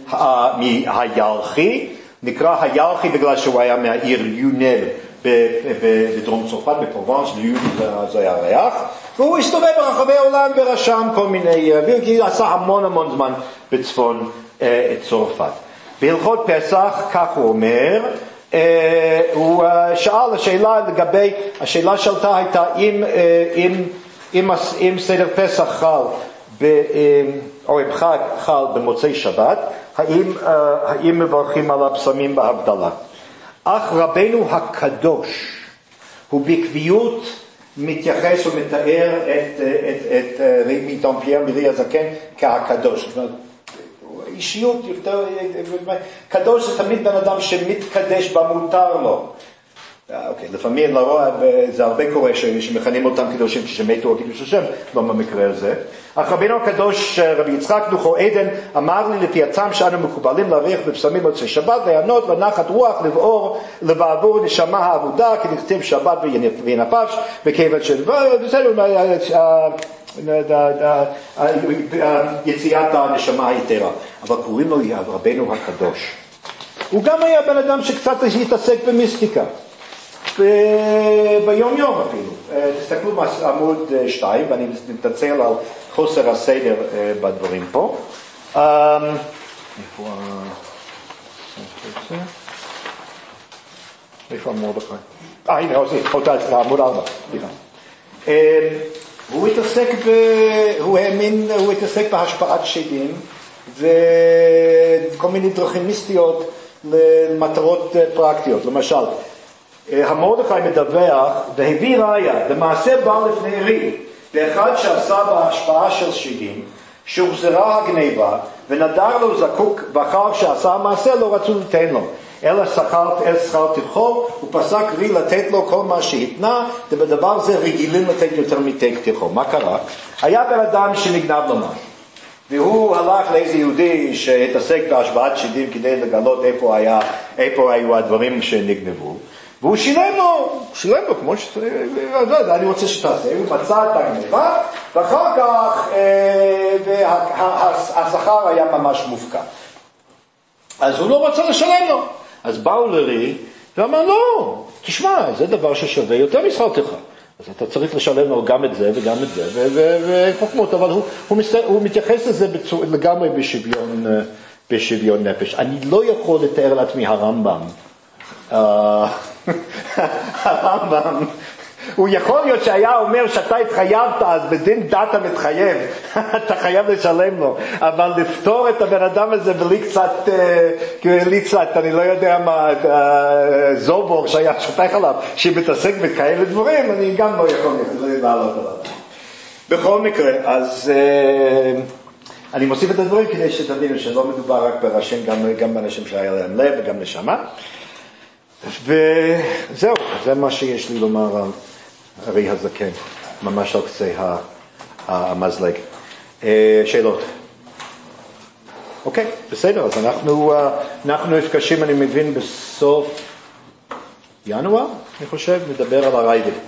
מהירחי, נקרא הירחי בגלל שהוא היה מהעיר יונל בדרום צרפת, בפרובנס, זה היה ריח, והוא הסתובב ברחבי העולם ורשם כל מיני, והוא עשה המון זמן בצפון צרפת. בהלכות פסח, כך הוא אומר, הוא שאל, השאלה שלתה הייתה אם סדר פסח חל או אם חג חל במוצאי שבת, האם מברכים על הבשמים בהבדלה. אך רבנו הקדוש הוא בקביעות מתייחס ומתאר את רבי דומפייר מרי הזקן כהקדוש. זאת אומרת, אישיות יותר, קדוש זה תמיד בן אדם שמתקדש במותר לו. אוקיי, לפעמים לרוע, זה הרבה קורה שמכנים אותם קדושים כשמתו או קידוש השם, לא במקרה הזה. אך רבינו הקדוש, רבי יצחק דוכו עדן, אמר לי לפי הצם שאנו מקובלים להריח בבשמים מוצאי שבת, ויענות ונחת רוח לבעבור נשמה העבודה, כי נכתב שבת וינפש, וכיוון בסדר, יציאת הנשמה היתרה. אבל קוראים לו רבינו הקדוש. הוא גם היה בן אדם שקצת התעסק במיסטיקה. ביום יום אפילו. תסתכלו בעמוד 2, ואני מתנצל על חוסר הסדר בדברים פה. איפה מרדכי? הנה, עמוד 4. הוא התעסק בהשפעת שדים וכל מיני דרכים מיסטיות למטרות פרקטיות. למשל, המרדכי מדווח והביא ראיה, למעשה בא לפני רי, ואחד שעשה בהשפעה של שדים, שהוחזרה הגניבה, ונדר לו זקוק, ואחר שעשה המעשה לא רצו לתן לו, אלא שכר טרחו, ופסק רי לתת לו כל מה שהתנה, ובדבר זה רגילים לתת יותר מתק טרחו. מה קרה? היה בן אדם שנגנב לו משהו, והוא הלך לאיזה יהודי שהתעסק בהשפעת שדים כדי לגלות איפה היו הדברים שנגנבו, והוא שילם לו כמו אני רוצה שתעשה, הוא מצא את הגניבה, ואחר כך השכר היה ממש מופקע. אז הוא לא רצה לשלם לו. אז באו לרי, ואמר לא, תשמע, זה דבר ששווה יותר משכר טרחה. אז אתה צריך לשלם לו גם את זה וגם את זה, וחוכמות, אבל הוא מתייחס לזה לגמרי בשוויון נפש. אני לא יכול לתאר לעצמי הרמב"ם. הרמב"ם, הוא יכול להיות שהיה אומר שאתה התחייבת, אז בדין דת המתחייב, אתה חייב לשלם לו, אבל לפתור את הבן אדם הזה בלי קצת, אני לא יודע מה, זובור שהיה שופך עליו, שמתעסק בכאלה דברים, אני גם לא יכול לעלות עליו. בכל מקרה, אז אני מוסיף את הדברים כדי שתבינו שלא מדובר רק בראשים, גם באנשים שהיה להם לב וגם נשמה. וזהו, זה מה שיש לי לומר על הרי הזקן, ממש על קצה המזלג. שאלות? אוקיי, בסדר, אז אנחנו נפגשים, אני מבין, בסוף ינואר, אני חושב, נדבר על הרייבד.